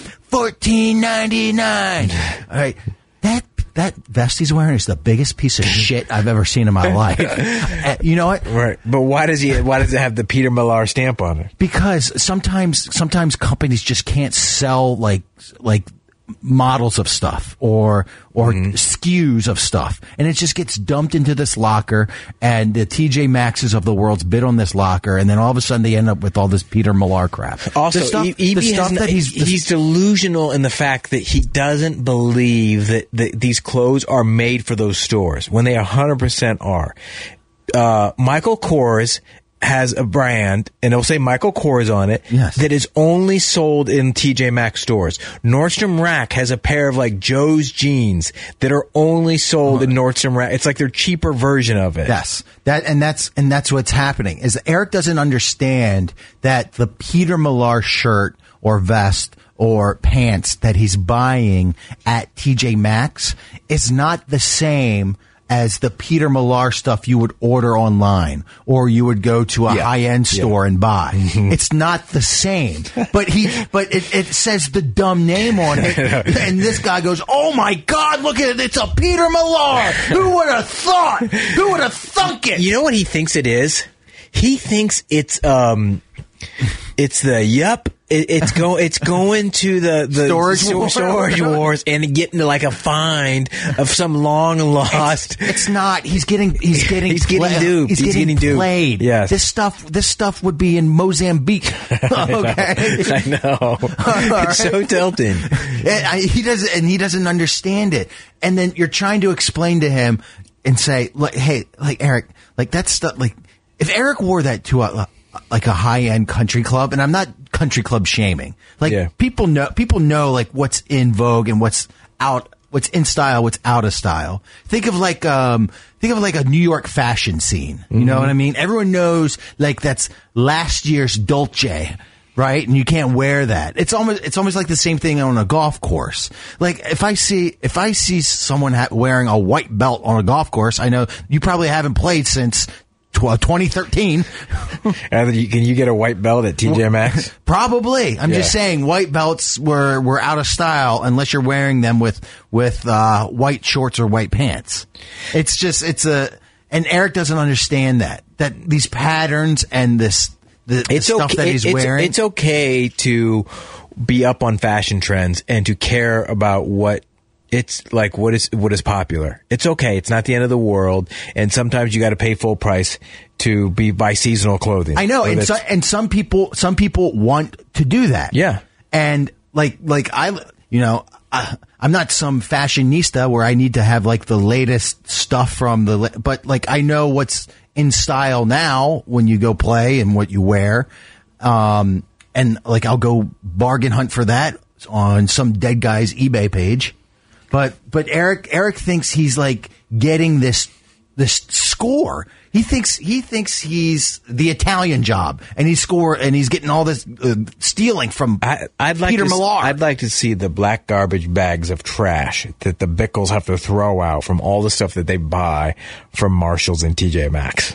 $14.99." All right, that vest he's wearing is the biggest piece of shit I've ever seen in my life. You know what? Right. But why does it have the Peter Millar stamp on it? Because sometimes companies just can't sell like models of stuff or SKUs of stuff, and it just gets dumped into this locker, and the TJ Maxx's of the world's bid on this locker, and then all of a sudden they end up with all this Peter Millar crap. Also, he's delusional in the fact that he doesn't believe that these clothes are made for those stores when they 100% are. Michael Kors has a brand, and it'll say Michael Kors on it, that is only sold in TJ Maxx stores. Nordstrom Rack has a pair of like Joe's jeans that are only sold in Nordstrom Rack. It's like their cheaper version of it. Yes. That's what's happening. Is Eric doesn't understand that the Peter Millar shirt or vest or pants that he's buying at TJ Maxx is not the same as the Peter Millar stuff you would order online or you would go to a high-end store and buy. It's not the same. But it says the dumb name on it. And this guy goes, "Oh my God, look at it. It's a Peter Millar. Who would have thought? Who would have thunk it?" You know what he thinks it is? He thinks it's It's the It's going to the storage wars and getting like a find of some long lost. It's not. He's getting duped. He's getting played. Yes. This stuff would be in Mozambique. Okay. I know. It's so tilting. He doesn't understand it. And then you're trying to explain to him and say, like, hey, like Eric, like that stuff, like if Eric wore that to a high-end country club, and I'm not country club shaming. Like people know like what's in vogue and what's in style, what's out of style. Think of like a New York fashion scene. You know what I mean? Everyone knows like that's last year's Dolce, right? And you can't wear that. It's almost like the same thing on a golf course. Like if I see someone wearing a white belt on a golf course, I know you probably haven't played since 2013. Can you get a white belt at TJ Maxx? Probably. I'm just saying white belts were out of style unless you're wearing them with white shorts or white pants. And Eric doesn't understand that these patterns and the stuff that he's wearing. It's okay to be up on fashion trends and to care about what it's like what is popular. It's okay. It's not the end of the world. And sometimes you got to pay full price to buy seasonal clothing. I know. And some people want to do that. Yeah. And I'm not some fashionista where I need to have like the latest stuff but like I know what's in style now when you go play and what you wear. And like I'll go bargain hunt for that on some dead guy's eBay page. But Eric thinks he's like getting this score. He thinks he's the Italian Job, and he's getting all this stealing from Peter Millar. I'd like to see the black garbage bags of trash that the Bickles have to throw out from all the stuff that they buy from Marshalls and TJ Maxx.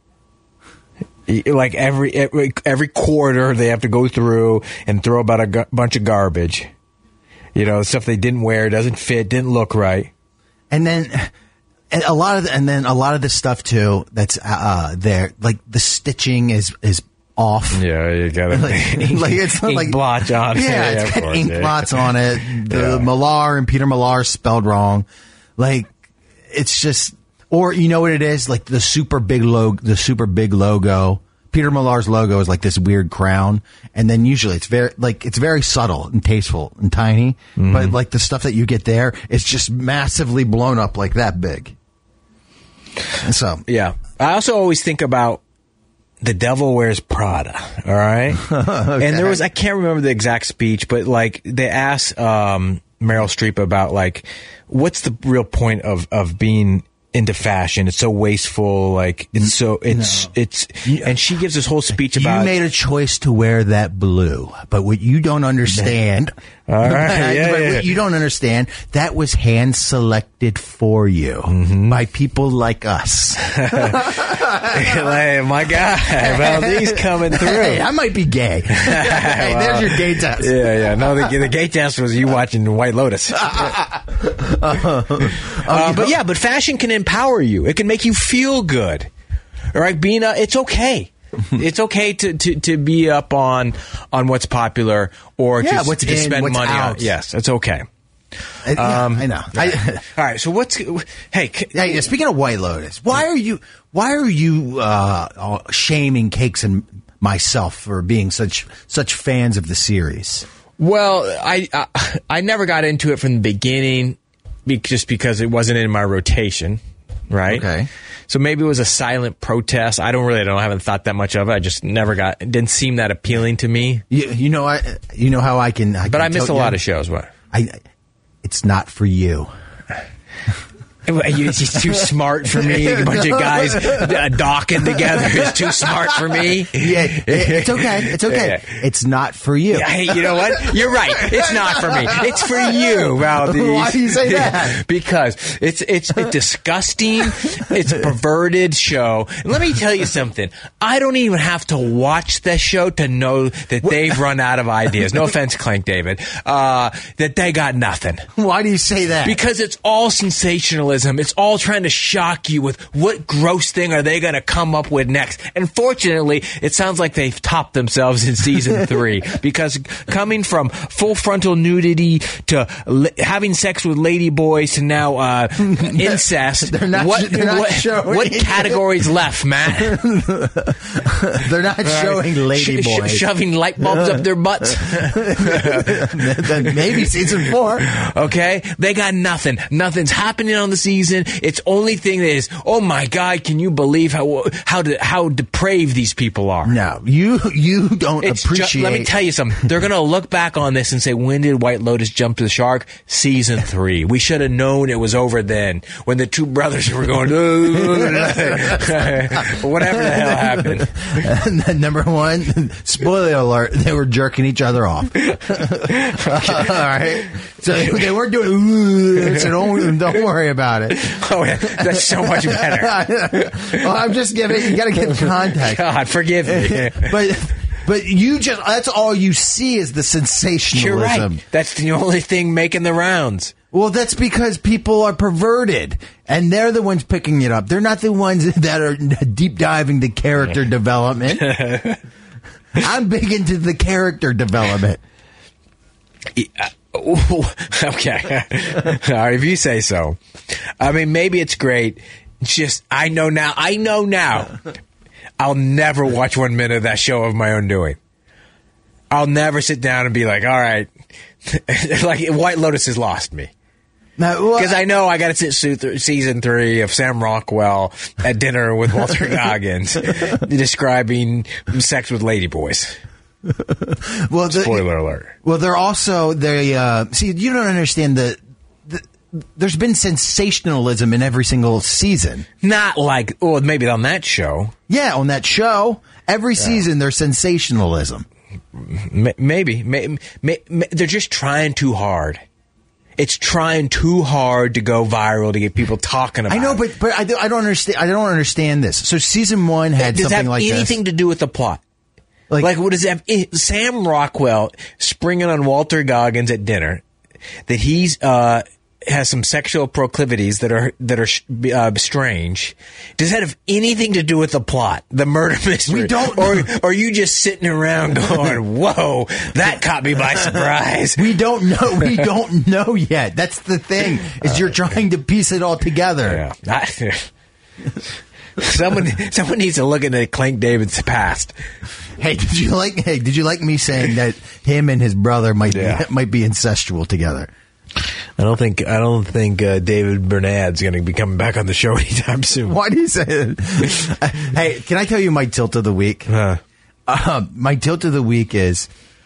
Like every quarter, they have to go through and throw about a bunch of garbage. You know, stuff they didn't wear, doesn't fit, didn't look right. And a lot of the stuff too that's there, like the stitching is off. Yeah, you got it's ink like blotch on it. Yeah, it's got ink blots on it. The Millar and Peter Millar spelled wrong. Like it's just, or you know what it is? Like the super big logo. Peter Millar's logo is like this weird crown, and then usually it's very subtle and tasteful and tiny, but like the stuff that you get there is just massively blown up like that big. And so, yeah, I also always think about The Devil Wears Prada. All right, okay. And I can't remember the exact speech, but like they asked Meryl Streep about like what's the real point of being into fashion. It's so wasteful. Like and she gives this whole speech about you made a choice to wear that blue, but what you don't understand. All right, what you don't understand, that was hand selected for you by people like us. Hey, my guy, Valdez coming through. Hey, I might be gay. Hey, there's your gay test. Yeah. No, the gay test was you watching White Lotus. But fashion can empower you. It can make you feel good. All right, it's okay. It's okay to be up on what's popular or to spend money out. on. Yes, it's okay. I know. All right. So speaking of White Lotus, why are you shaming Cakes and myself for being such fans of the series? Well, I never got into it from the beginning, just because it wasn't in my rotation. Right. Okay. So maybe it was a silent protest. I haven't thought that much of it. I just it didn't seem that appealing to me. You know how I can. But I missed a lot of shows. What? It's not for you. He's too smart for me. A bunch of guys docking together is too smart for me. Yeah, it's okay. It's okay. Yeah. It's not for you. Hey, you know what? You're right. It's not for me. It's for you, Valdez. Why do you say that? Because it's disgusting. It's a perverted show. And let me tell you something. I don't even have to watch the show to know that they've run out of ideas. No offense, Clank David. That they got nothing. Why do you say that? Because it's all sensational sensationalism. It's all trying to shock you with what gross thing are they going to come up with next. And fortunately, it sounds like they've topped themselves in season 3 because coming from full frontal nudity to having sex with ladyboys to now incest, they're not showing what categories left, Matt? They're not showing ladyboys. Shoving light bulbs up their butts. Maybe season 4. Okay, they got nothing. Nothing's happening on the season. Its only thing is, oh my God, can you believe how depraved these people are? No, you don't appreciate. Let me tell you something. They're gonna look back on this and say, when did White Lotus jump to the shark? Season 3. We should have known it was over then. When the two brothers were going, whatever the hell happened. And then number 1, spoiler alert, they were jerking each other off. All right. So they weren't doing, so don't worry about it. Oh, yeah. That's so much better. Well, I'm just giving, you got to get context. God, forgive me. But you just, that's all you see is the sensationalism. You're right. That's the only thing making the rounds. Well, that's because people are perverted, and they're the ones picking it up. They're not the ones that are deep diving the character development. I'm big into the character development. Okay. All right, if you say so. I mean, maybe it's great. Just, I know now. I'll never watch 1 minute of that show of my own doing. I'll never sit down and be like, all right. Like, White Lotus has lost me. Because I know I got to sit season 3 of Sam Rockwell at dinner with Walter Goggins describing sex with ladyboys. Well, spoiler alert. Well, they're also see. You don't understand there's been sensationalism in every single season. Not like maybe on that show. Yeah, on that show, every season there's sensationalism. Maybe they're just trying too hard. It's trying too hard to go viral to get people talking about it. I know, but I don't understand. I don't understand this. So season 1 had something like this. Does it have anything to do with the plot? Like what does it have? Sam Rockwell springing on Walter Goggins at dinner that he's has some sexual proclivities that are strange. Does that have anything to do with the plot, the murder mystery? We don't, or are you just sitting around going, "Whoa, that caught me by surprise"? We don't know. We don't know yet. That's the thing. Is you're trying to piece it all together. Yeah. Someone needs to look into Clank David's past. Did you like me saying that him and his brother might be incestual together? I don't think David Bernard's going to be coming back on the show anytime soon. Why do you say it? Hey, can I tell you my tilt of the week? My tilt of the week is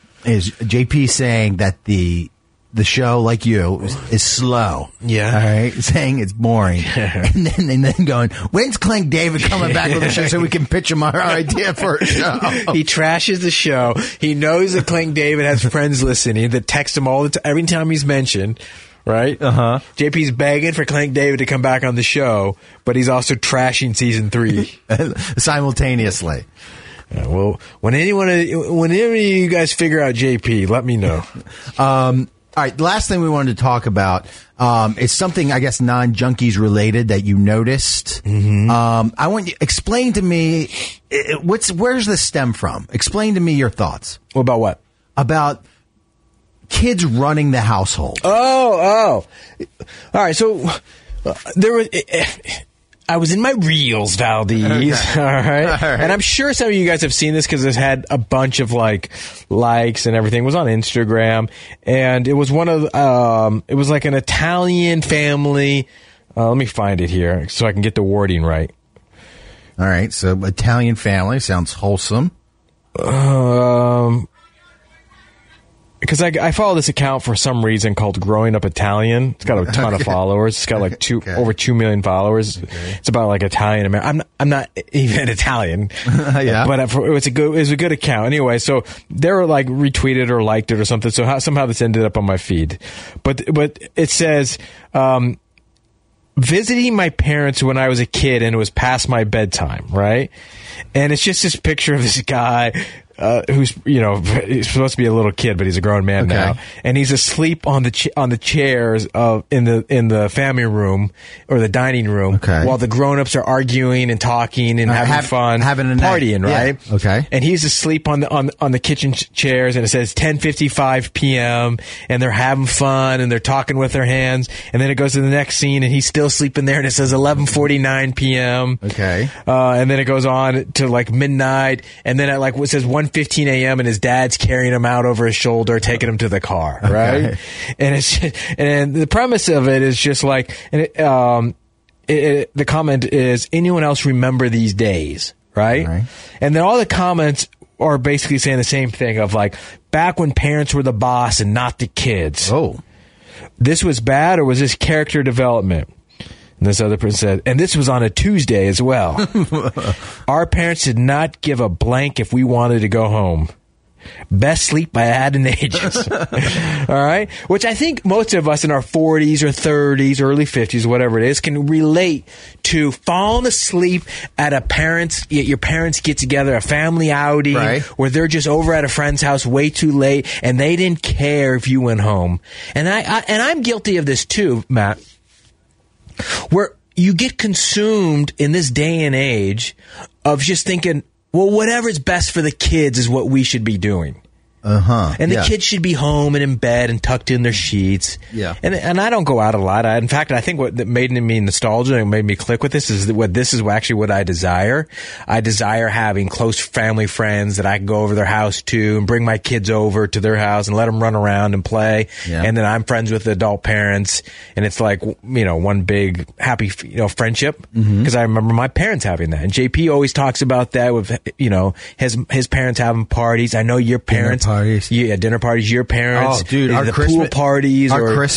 JP saying that the show, like you, is slow. Yeah. All right? Saying it's boring. and then going, when's Clank David coming back on the show so we can pitch him our idea for a show? He trashes the show. He knows that Clank David has friends listening that text him all the time, every time he's mentioned. Right? Uh-huh. JP's begging for Clank David to come back on the show, but he's also trashing season 3. Simultaneously. Yeah, well, whenever you guys figure out JP, let me know. All right, the last thing we wanted to talk about is something, I guess, non-junkies related that you noticed. Mm-hmm. I want you to explain to me, where's this stem from? Explain to me your thoughts. About what? About kids running the household. Oh. All right, so there was... I was in my reels, Valdez. Okay. All right. And I'm sure some of you guys have seen this because it's had a bunch of likes and everything. It was on Instagram, and it was it was like an Italian family. Let me find it here so I can get the wording right. All right. So Italian family sounds wholesome. Because I follow this account for some reason called Growing Up Italian. It's got a ton of followers. It's got over 2 million followers. Okay. It's about Italian American. I'm not even Italian. Yeah. But it was a good account. Anyway, so they were retweeted or liked it or something. So somehow this ended up on my feed. But it says, visiting my parents when I was a kid and it was past my bedtime, right? And it's just this picture of this guy who's he's supposed to be a little kid, but he's a grown man now, and he's asleep on the chairs in the family room or the dining room while the grown-ups are arguing and talking and having fun, having a partying, night. right? Okay. And he's asleep on the kitchen chairs, and it says 10:55 p.m. and they're having fun and they're talking with their hands, and then it goes to the next scene and he's still sleeping there, and it says 11:49 p.m. Okay. And then it goes on to like midnight, and then at like what says 1:15 a.m. and his dad's carrying him out over his shoulder, taking him to the car, right? And it's and the premise of it is just like, the comment is, anyone else remember these days, right? And then all the comments are basically saying the same thing of like, back when parents were the boss and not the kids. Oh, this was bad, or was this character development? And this other person said, and this was on a Tuesday as well. Our parents did not give a blank if we wanted to go home. Best sleep by Adam Ages. All right? Which I think most of us in our 40s or 30s, early 50s, whatever it is, can relate to falling asleep at your parents get together, a family outing, where they're just over at a friend's house way too late, and they didn't care if you went home. And I'm guilty of this too, Matt, where you get consumed in this day and age of just thinking, well, whatever's best for the kids is what we should be doing. And the kids should be home and in bed and tucked in their sheets. Yeah. And I don't go out a lot. In fact, I think what made me nostalgic and made me click with this is actually what I desire. I desire having close family friends that I can go over their house to and bring my kids over to their house and let them run around and play. Yeah. And then I'm friends with the adult parents, and it's like, one big happy, friendship. Because I remember my parents having that. And JP always talks about that with, his parents having parties. I know your parents. Yeah, dinner parties. Your parents, dude, our pool parties,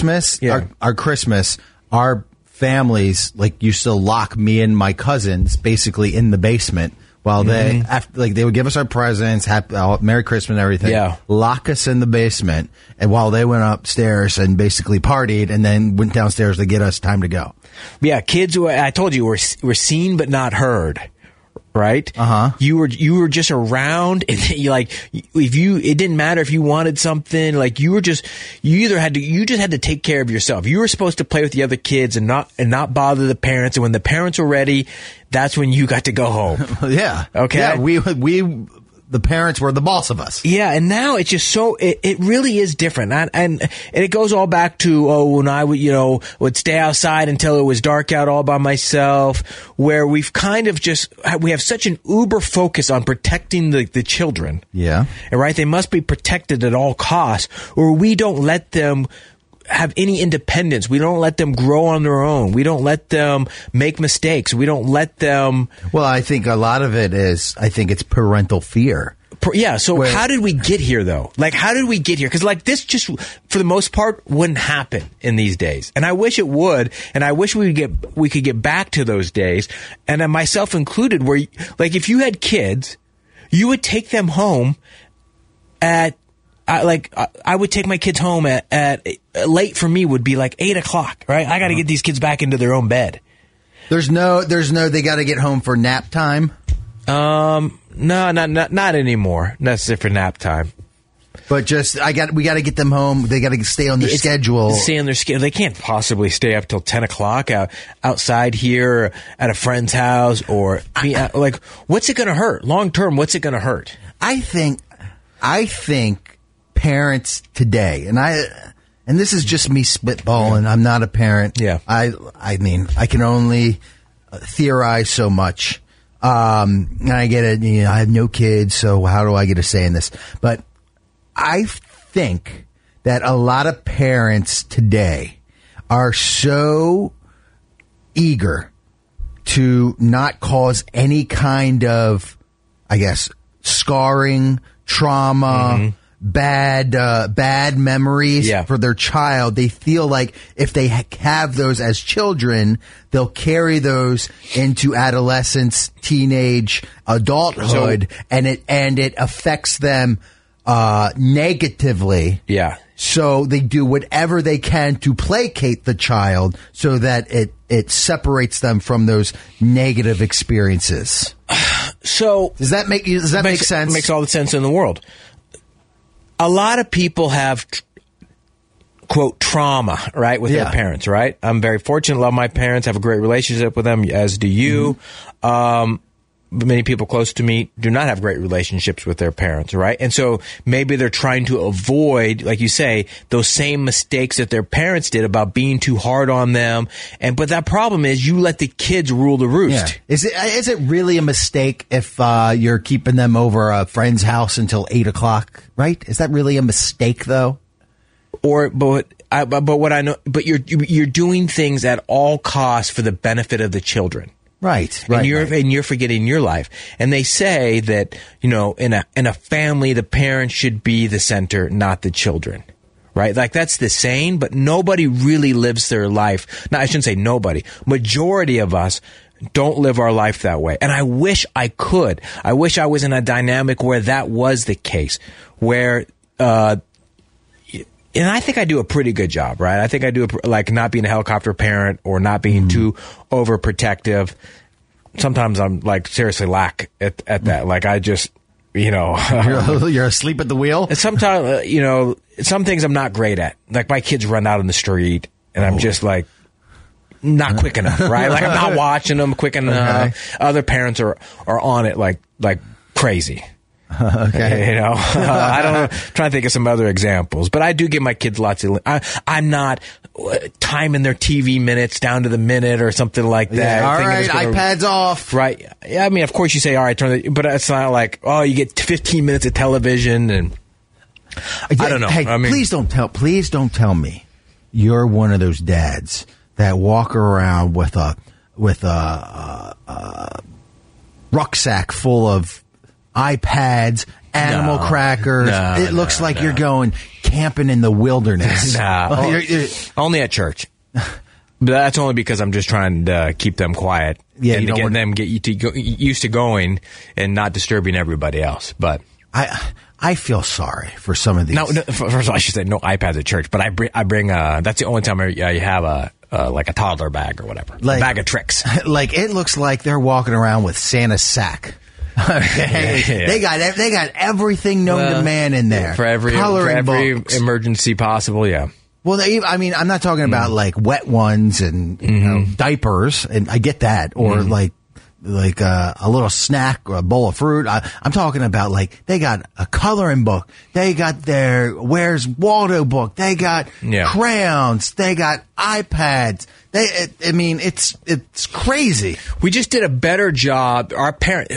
our families used to lock me and my cousins basically in the basement while they they would give us our presents, Merry Christmas and everything. Lock us in the basement, and while they went upstairs and basically partied, and then went downstairs to get us time to go. Yeah, kids. I told you were seen but not heard. Right? You were just around, and it didn't matter if you wanted something, you just had to take care of yourself. You were supposed to play with the other kids and not bother the parents, and when the parents were ready, that's when you got to go home. Yeah. Okay. Yeah, the parents were the boss of us. Yeah, and now it's just it really is different. And it goes all back to, when I would stay outside until it was dark out all by myself, where we've kind of we have such an uber focus on protecting the children. Yeah. Right? They must be protected at all costs, or we don't let them have any independence. We don't let them grow on their own. We don't let them make mistakes. We don't let them... Well, I think a lot of it is, it's parental fear. Yeah, so how did we get here, though? How did we get here? Because, this just, for the most part, wouldn't happen in these days. And I wish it would, and I wish we could get back to those days, and myself included, where, if you had kids, you would take them home at... I would take my kids home at late for me would be 8 o'clock, right? I got to get these kids back into their own bed. There's no, they got to get home for nap time. No, not anymore. That's it for nap time. But we got to get them home. They got to stay on their schedule. Stay on their schedule. They can't possibly stay up till 10 o'clock outside here at a friend's house, or what's it going to hurt long term? What's it going to hurt? I think parents today, and this is just me spitballing. I'm not a parent. Yeah. I mean, I can only theorize so much. And I get it. I have no kids, so how do I get a say in this? But I think that a lot of parents today are so eager to not cause any kind of, scarring, trauma, bad memories for their child. They feel like if they have those as children, they'll carry those into adolescence, teenage, adulthood, and it affects them negatively. Yeah. So they do whatever they can to placate the child so that it separates them from those negative experiences. So Does that make sense? Makes all the sense in the world. A lot of people have, quote, trauma, right, with their parents, right? I'm very fortunate, love my parents, have a great relationship with them, as do you. Many people close to me do not have great relationships with their parents, right? And so maybe they're trying to avoid, like you say, those same mistakes that their parents did about being too hard on them. But that problem is you let the kids rule the roost. Yeah. Is it really a mistake if you're keeping them over a friend's house until 8:00? Right? Is that really a mistake, though? But what I know, but you're doing things at all costs for the benefit of the children. Right. And you're forgetting your life. And they say that, in a family, the parents should be the center, not the children. Right? Like that's the saying, but nobody really lives their life. No, I shouldn't say nobody. Majority of us don't live our life that way. And I wish I could. I wish I was in a dynamic where that was the case, where, and I think I do a pretty good job, right? I think I do, like not being a helicopter parent or not being too overprotective. Sometimes I'm like seriously lack at that. Like I just, you're asleep at the wheel. And sometimes, some things I'm not great at. Like my kids run out on the street and I'm just like not quick enough, right? Like I'm not watching them quick enough. Okay. Other parents are on it like crazy. Okay. I don't know. Trying to think of some other examples, but I do give my kids lots of. I'm not timing their TV minutes down to the minute or something like that. Yeah, all right, iPad's off. Right. Yeah, I mean, of course you say, all right, but it's not like, oh, you get 15 minutes of television and I don't know. Hey, please don't tell me you're one of those dads that walk around with a rucksack full of iPads, animal crackers. It looks like you're going camping in the wilderness. Only at church. But that's only because I'm just trying to keep them quiet. Yeah, and to get them used to going and not disturbing everybody else. But I feel sorry for some of these. No, first of all, I should say no iPads at church. But I bring that's the only time you have like a toddler bag or whatever, a bag of tricks. Like it looks like they're walking around with Santa's sack. Okay. Yeah. They got everything known to man in there for every emergency possible. Yeah. Well, I'm not talking about like wet ones and diapers, and I get that, or like a little snack or a bowl of fruit. I'm talking about like they got a coloring book, they got their Where's Waldo book, they got crayons, they got iPads. It's crazy. We just did a better job. I'm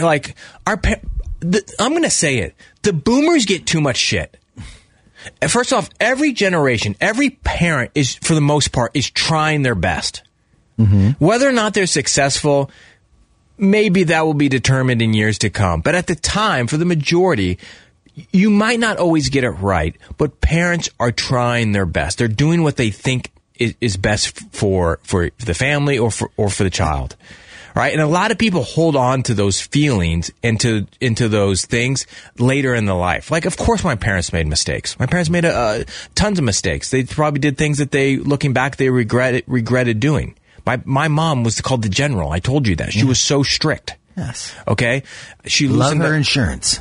going to say it. The boomers get too much shit. First off, every generation, every parent is, for the most part, is trying their best. Mm-hmm. Whether or not they're successful, maybe that will be determined in years to come. But at the time, for the majority, you might not always get it right, but parents are trying their best. They're doing what they think is best for the family or for the child. Right? And a lot of people hold on to those feelings into those things later in the life. Like, of course, my parents made mistakes. My parents made tons of mistakes. They probably did things that looking back, they regretted doing. My mom was called the General. I told you that. She was so strict. Yes. Okay? She loosened her insurance.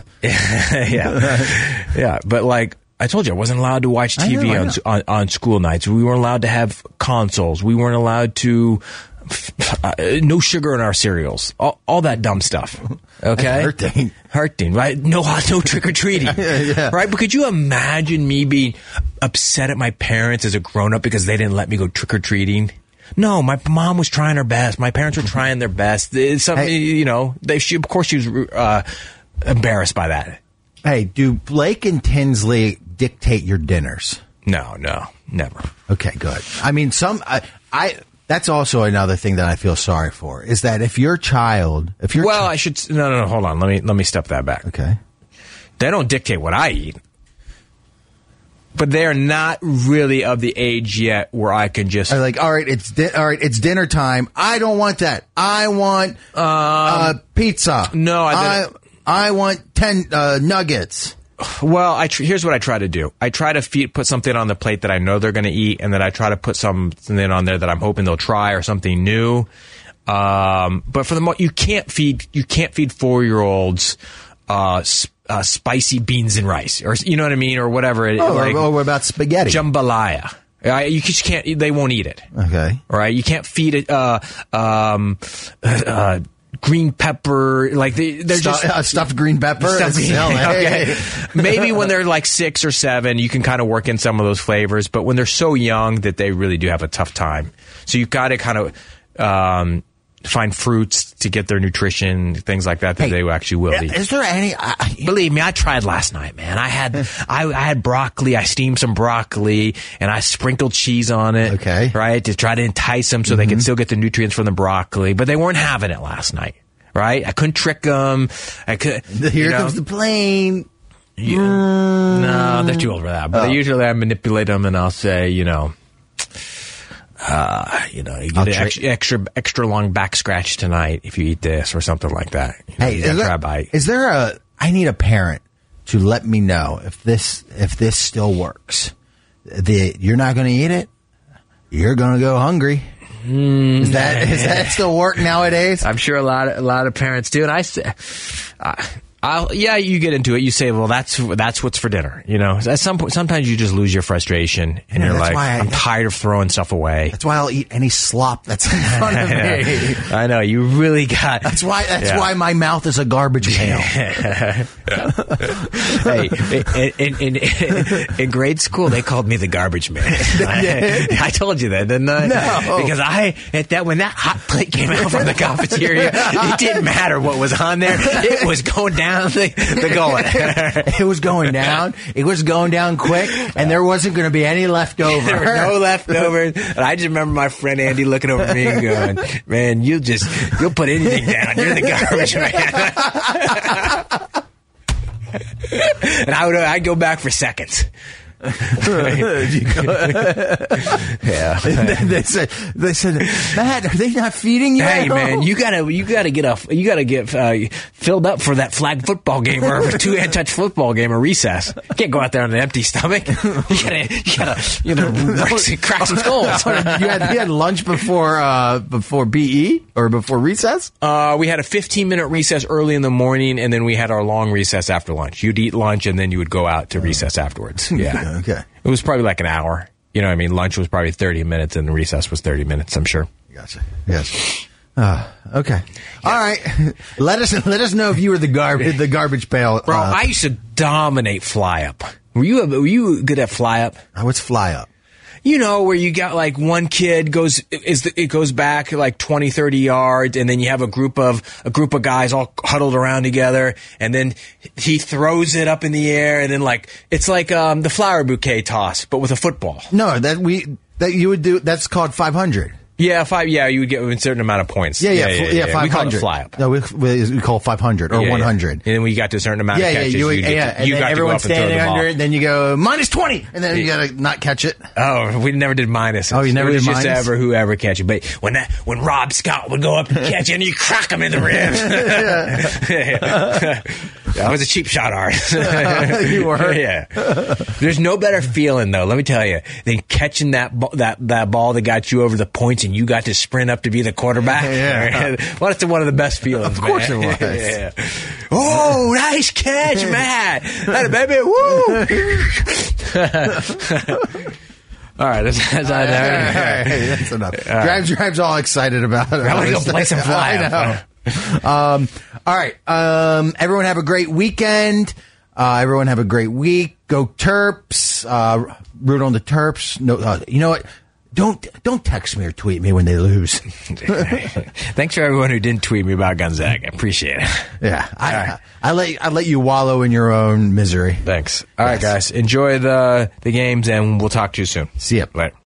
Yeah. Yeah. But like, I told you I wasn't allowed to watch TV on school nights. We weren't allowed to have consoles. We weren't allowed to no sugar in our cereals. All that dumb stuff. Okay, hurting. Right? No trick or treating. Yeah. Right? But could you imagine me being upset at my parents as a grown up because they didn't let me go trick or treating? No, my mom was trying her best. My parents were trying their best. It's something, of course she was embarrassed by that. Hey, do Blake and Tinsley dictate your dinners? No, never. Okay, good. I mean, that's also another thing that I feel sorry for, is that if your child, I should, no, hold on. Let me step that back. Okay. They don't dictate what I eat, but they're not really of the age yet where I can just all right, it's dinner time. I don't want that. I want pizza. No, I want 10 nuggets. Well, here's what I try to do. I try to put something on the plate that I know they're going to eat, and then I try to put something on there that I'm hoping they'll try or something new. But for the most, you can't feed 4-year-olds spicy beans and rice, or you know what I mean, or whatever. What about spaghetti? Jambalaya. You just can't. They won't eat it. Okay. All right. You can't feed it. Green pepper, like they're just stuffed green pepper. Okay. Maybe when they're like 6 or 7, you can kind of work in some of those flavors. But when they're so young that they really do have a tough time, so you've got to kind of find fruits to get their nutrition, things like that they actually will eat. Is there any? Believe me, I tried last night, man. I had broccoli. I steamed some broccoli and I sprinkled cheese on it. Okay, right, to try to entice them so they could still get the nutrients from the broccoli, but they weren't having it last night. Right, I couldn't trick them. Here comes the plane. No, they're too old for that. But usually I manipulate them and I'll say, you get an extra long back scratch tonight if you eat this or something like that. I need a parent to let me know if this still works. You're not going to eat it. You're going to go hungry. Is that still work nowadays? I'm sure a lot of parents do, and I say, you get into it. You say, well, that's what's for dinner. At some point, sometimes you just lose your frustration, and you're like, I'm tired of throwing stuff away. That's why I'll eat any slop that's in front of me. I know, you really got. That's why my mouth is a garbage pail. Hey, in grade school, they called me the garbage man. I told you that, didn't I? No, because when that hot plate came out from the cafeteria, it didn't matter what was on there. It was going down the gullet. It was going down. It was going down quick, and there wasn't going to be any left over. There were no leftovers. And I just remember my friend Andy looking over at me and going, "Man, you'll put anything down. You're the garbage man." And I'd go back for seconds. Yeah. They said, Matt, are they not feeding you? Hey, man, you gotta get filled up for that flag football game or a two-hand-touch football game or recess. You can't go out there on an empty stomach. You gotta crack some skulls. You had lunch before BE or before recess? We had a 15-minute recess early in the morning, and then we had our long recess after lunch. You'd eat lunch, and then you would go out to recess afterwards. Yeah. Okay. It was probably like an hour. You know what I mean? Lunch was probably 30 minutes, and the recess was 30 minutes, I'm sure. Gotcha. Yes. Okay. Yeah. All right. Let us know if you were the garbage pail. Bro, I used to dominate fly up. Were you good at fly up? What's fly up? Where you got like one kid goes back like 20, 30 yards, and then you have a group of guys all huddled around together, and then he throws it up in the air, and then it's like the flower bouquet toss, but with a football. No, that you would do. That's called 500. Yeah, you would get a certain amount of points. Yeah, 500. We call it fly up. No, we call it 500 or 100. And then when you got to a certain amount of catches, you got to go up and throw the ball. Under it, then you go -20, and then you got to not catch it. Oh, we never did minuses. Oh, you never did minuses? Just whoever catch it. But when Rob Scott would go up and catch it, and you crack him in the ribs. I was a cheap shot artist. You were? Yeah. There's no better feeling, though, let me tell you, than catching that ball that got you over the points and you got to sprint up to be the quarterback. Yeah. Well, that's one of the best feelings, Of course man. it was. Yeah. Oh, nice catch, Matt. That baby. Woo. All right, that's enough. Grimes all excited about it. I want to go play some fly. I know. All right. Everyone have a great weekend. Everyone have a great week. Go Terps. Root on the Terps. No, you know what? Don't text me or tweet me when they lose. Thanks for everyone who didn't tweet me about Gonzaga. I appreciate it. Yeah, I let you wallow in your own misery. Thanks. All right, guys. Enjoy the games, and we'll talk to you soon. See ya. Later.